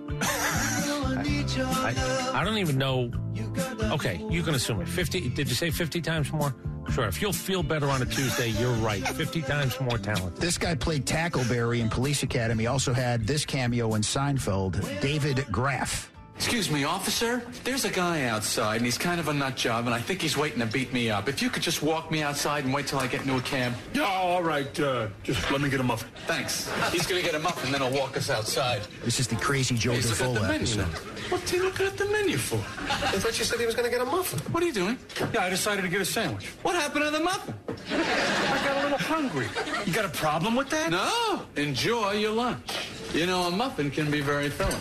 I, I don't even know. Okay, you can assume it. fifty. Did you say fifty times more? Sure. If you'll feel better on a Tuesday, you're right. fifty times more talented. This guy played Tackleberry in Police Academy. Also had this cameo in Seinfeld, David Graff. Excuse me, officer. There's a guy outside, and he's kind of a nut job, and I think he's waiting to beat me up. If you could just walk me outside and wait till I get into a cab. Yeah, all right. Uh, just let me get a muffin. Thanks. He's going to get a muffin, then he'll walk us outside. This is the Crazy Joe Hey, look at DeFoe the menu episode. now. What's he looking at the menu for? I thought you said he was going to get a muffin. What are you doing? Yeah, I decided to get a sandwich. What happened to the muffin? I got a little hungry. You got a problem with that? No. Enjoy your lunch. You know, a muffin can be very filling.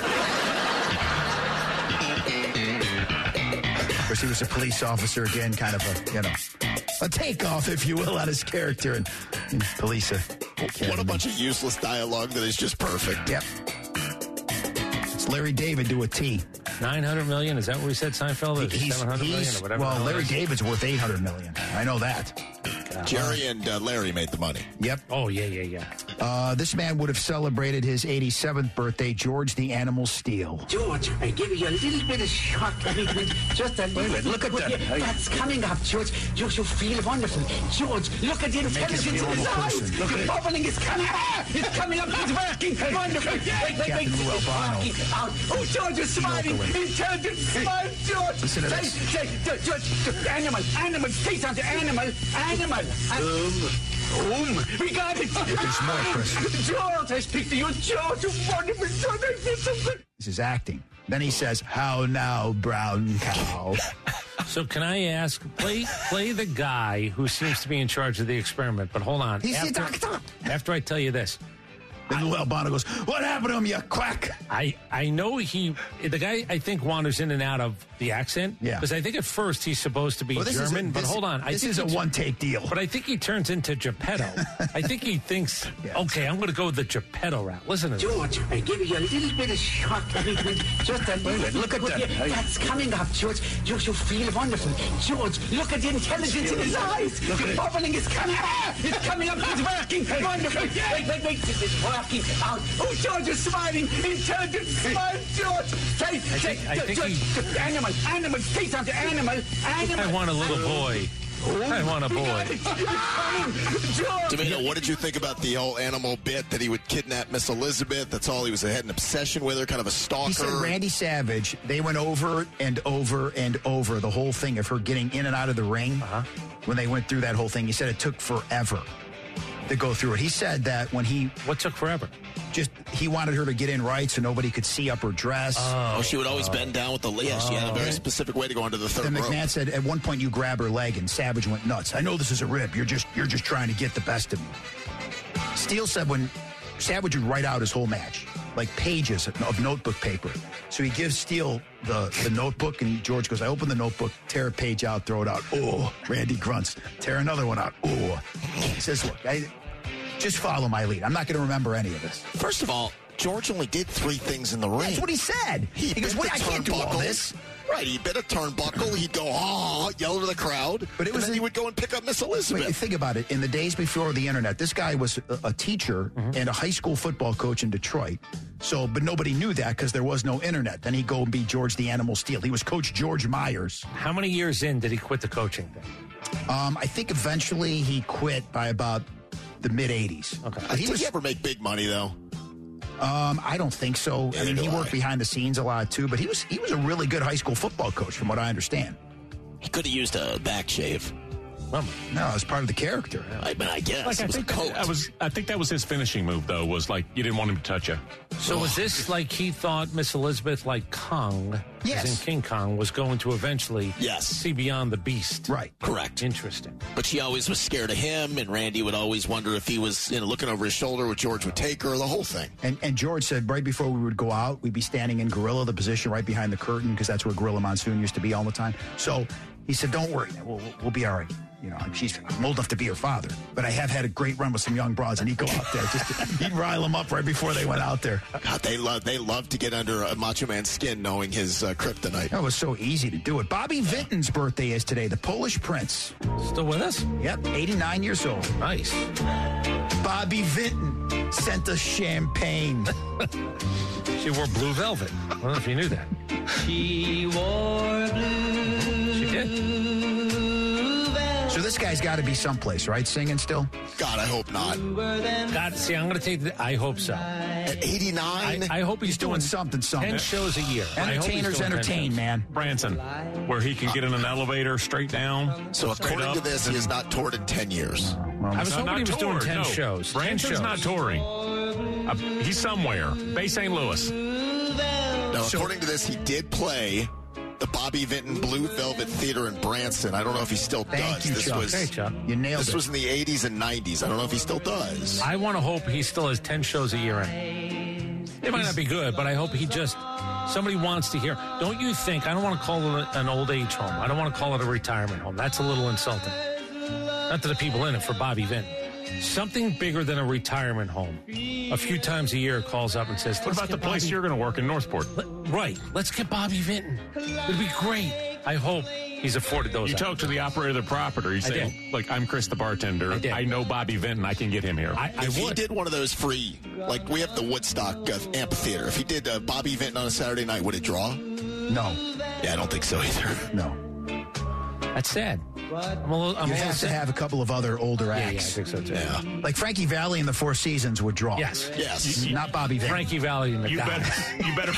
Of course, he was a police officer again, kind of a, you know, a takeoff, if you will, on his character in, in Police Academy. What a bunch of useless dialogue that is just perfect. Yep. It's Larry David to a T. nine hundred million? Is that what we said Seinfeld is? He's, seven hundred million he's, or whatever? well, the hell it Larry is? David's worth eight hundred million. I know that. Jerry and uh, Larry made the money. Yep. Oh, yeah, yeah, yeah. Uh, this man would have celebrated his eighty-seventh birthday, George the Animal Steele. George, I give you a little bit of shock. I mean, just a little bit. Look at that. Yeah, that's coming up, George. George, you feel wonderful. George, look at the intelligence in his eyes. Look at the it. bubbling is coming. Ah, it's coming up. It's working. Wonderful. Wait, wait, wait. Captain Lou It's Albano. working out. Oh, George is smiling. Intelligent smile, George. Listen to say, this. Say, George, George, animal, animal. Say something. Animal, animal. Um. Um, we got it. There's more, Chris. George, I speak to you, George. You wonderful, George. I feel so good. This is acting. Then he says, "How now, brown cow?" So can I ask, play play the guy who seems to be in charge of the experiment, but hold on. He's the after, doctor. after I tell you this, Then Lou Albano goes, "What happened to him, you quack?" I, I know he, the guy I think wanders in and out of the accent. Yeah. Because I think at first he's supposed to be Well, this is a- German, but this- hold on. I this think is a he- one-take deal. But I think he turns into Geppetto. I think he thinks, okay, I'm going to go the Geppetto route. Listen to this. George, I give you a little bit of shock. I mean, just a little bit. Look at that. Yeah, that's coming up, George. George, you feel wonderful. George, look at the intelligence in his eyes. Look at the it. bubbling is coming. Ah, it's coming up. It's working. Wonderful. Wait, wait, wait. It's working out. Oh, George is smiling. Intelligent smile, George. Say, say, think- I think George, he- animal, animal. Say something. Animal, animal. I want a little boy. I want a boy. George. Domingo, what did you think about the whole animal bit that he would kidnap Miss Elizabeth? That's all he was. Had an obsession with her, kind of a stalker. He said Randy Savage, they went over and over and over the whole thing of her getting in and out of the ring. Uh-huh. When they went through that whole thing, he said it took forever to go through it. He said that when he... What took forever? Just, he wanted her to get in right so nobody could see up her dress. Oh, she would always bend down with the yeah, she had a very specific way to go into the third Then rope. McMahon said, at one point you grab her leg, and Savage went nuts. I know this is a rib. You're just you're just trying to get the best of me. Steele said when Savage would write out his whole match, like pages of notebook paper. So he gives Steele the, the notebook, and George goes, I open the notebook, tear a page out, throw it out. Oh, Randy grunts. Tear another one out. Oh. He says, look, I, just follow my lead. I'm not going to remember any of this. First of all, George only did three things in the ring. That's what he said. He, He goes, bit "Wait, the I can't do all turnbuckle." this. Right, he bit a turnbuckle. He'd go, ah, yell to the crowd. But it was and then a- he would go and pick up Miss Elizabeth. Wait, think about it. In the days before the internet, this guy was a, a teacher and a high school football coach in Detroit. So, but nobody knew that because there was no internet. Then he'd go and be George the Animal Steele. He was Coach George Myers. How many years in did he quit the coaching thing? Um, I think eventually he quit by about the mid eighties. Okay. But he Did was. he ever make big money, though? Um, I don't think so. I mean, do he worked I. behind the scenes a lot too. But he was he was a really good high school football coach, from what I understand. He could have used a back shave. Bummer. No, it's part of the character. I mean, I guess Like, I it was a think coat. I was. I think that was his finishing move, though. Was like you didn't want him to touch you. So was this like he thought Miss Elizabeth, like Kong, Yes. as in King Kong, was going to eventually Yes. see beyond the beast? Right. Correct. Interesting. But she always was scared of him, and Randy would always wonder if he was, you know, looking over his shoulder what George would take her, the whole thing. And, and George said right before we would go out, we'd be standing in Gorilla, the position right behind the curtain, because that's where Gorilla Monsoon used to be all the time. So he said, don't worry, we'll, we'll, we'll be all right. You know, she's I'm old enough to be her father, but I have had a great run with some young broads, and he'd go out there, just to, he'd rile them up right before they went out there. God, they love they love to get under a Macho Man's skin, knowing his uh, kryptonite. That was so easy to do it. Bobby Vinton's birthday is today, the Polish Prince. Still with us? Yep, eighty-nine years old. Nice. Bobby Vinton sent us champagne. She wore blue velvet. I don't know if you knew that. She wore blue. She did. So this guy's got to be someplace, right? Singing still? God, I hope not. God, see, I'm going to take the. I hope so. At eighty-nine? I, I hope he's, He's doing something, something. ten shows a year. I hope he's Entertainers doing ten entertain, shows. man. Branson, where he can get in an elevator straight down. So straight according up, to this, he has not toured in ten years. I was No, hoping not he was doing toured, ten no. shows. ten Branson's shows. not touring. Uh, he's somewhere. Bay Saint Louis. Now, So- according to this, he did play the Bobby Vinton Blue Velvet Theater in Branson. I don't know if he still Thank does. you, this Chuck. was Hey, Chuck. You nailed this it. was in the eighties and nineties. I don't know if he still does. I want to hope he still has ten shows a year in. It might not be good, but I hope he just, somebody wants to hear. Don't you think, I don't want to call it an old age home. I don't want to call it a retirement home. That's a little insulting. Not to the people in it, for Bobby Vinton. Something bigger than a retirement home. A few times a year calls up and says, What "Let's about the get place Bobby-" you're going to work in Northport? Let- Right. Let's get Bobby Vinton. It'd be great. I hope he's afforded those. You out. talked to the operator of the property. You I said, did. like, I'm Chris the bartender. I did. I know Bobby Vinton. I can get him here. I, I if he would. did one of those free, like we have the Woodstock uh, amphitheater, if he did uh, Bobby Vinton on a Saturday night, would it draw? No. Yeah, I don't think so either. No. That's sad. I'm a little, I'm You a little have to sad. have a couple of other older Yeah, yeah, I acts. think so too. Yeah. Like Frankie Valli in the Four Seasons would draw. Yes. Yes. Not Bobby Vinton. Frankie Valli and You McDonald's. better, you better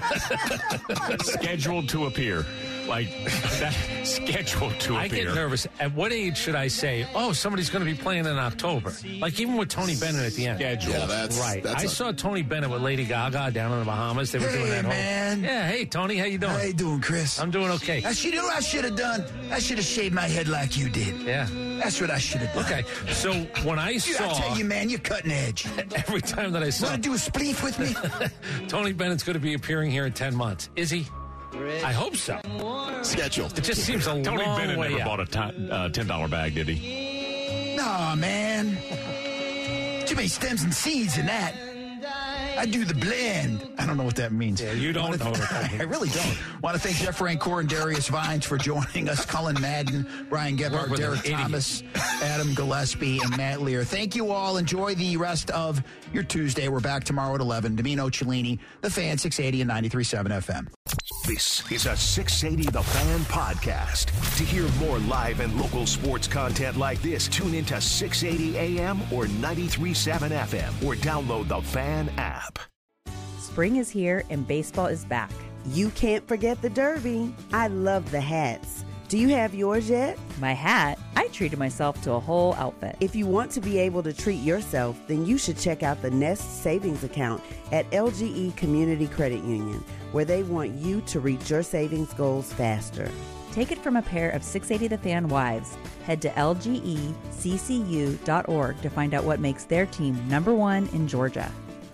put scheduled to appear. Like, that scheduled to I appear. get nervous. At what age should I say, oh, somebody's going to be playing in October? Like even with Tony Bennett at the end. Scheduled. Yeah, that's Right. That's I a- saw Tony Bennett with Lady Gaga down in the Bahamas. They were doing Hey, that whole. man. Yeah. Hey, Tony, how you doing? How you doing, Chris? I'm doing okay. That's you know what I should have done? I should have shaved my head like you did. Yeah. That's what I should have done. Okay. So when I Dude, saw I tell you, man, you're cutting edge. every time that I saw Want to do a spleef with me? Tony Bennett's going to be appearing here in ten months, is he? I hope so. scheduled. It just seems a Tony long Bennett way never out. bought a ti- uh, ten dollar bag, did he? Nah, man. Too many stems and seeds in that. I do the blend. I don't know what that means. Yeah, you don't Wanna- know what that I means. really don't. Want to thank Jeff Rancourt and Darius Vines for joining us. Cullen Madden, Brian Work Gebhardt, with an Derek idiot. Thomas, Adam Gillespie, and Matt Lear. Thank you all. Enjoy the rest of your Tuesday. We're back tomorrow at eleven. Domino Cellini, The Fan, six eighty and ninety-three point seven F M. This is a six eighty The Fan podcast. To hear more live and local sports content like this, tune into six eighty A M or ninety-three point seven F M or download the Fan app. Spring is here and baseball is back. You can't forget the Derby. I love the hats. Do you have yours yet? My hat? I treated myself to a whole outfit. If you want to be able to treat yourself, then you should check out the Nest Savings Account at L G E Community Credit Union, where they want you to reach your savings goals faster. Take it from a pair of six eighty The Fan wives. Head to L G E C C U dot org to find out what makes their team number one in Georgia.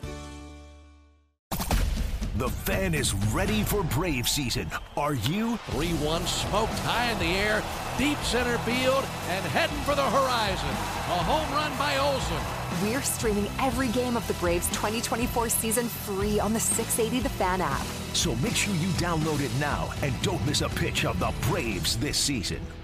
The Fan is ready for Brave season. Are you? three one smoked high in the air, deep center field, and heading for the horizon. A home run by Olsen. We're streaming every game of the Braves twenty twenty-four season free on the six eighty The Fan app. So make sure you download it now and don't miss a pitch of the Braves this season.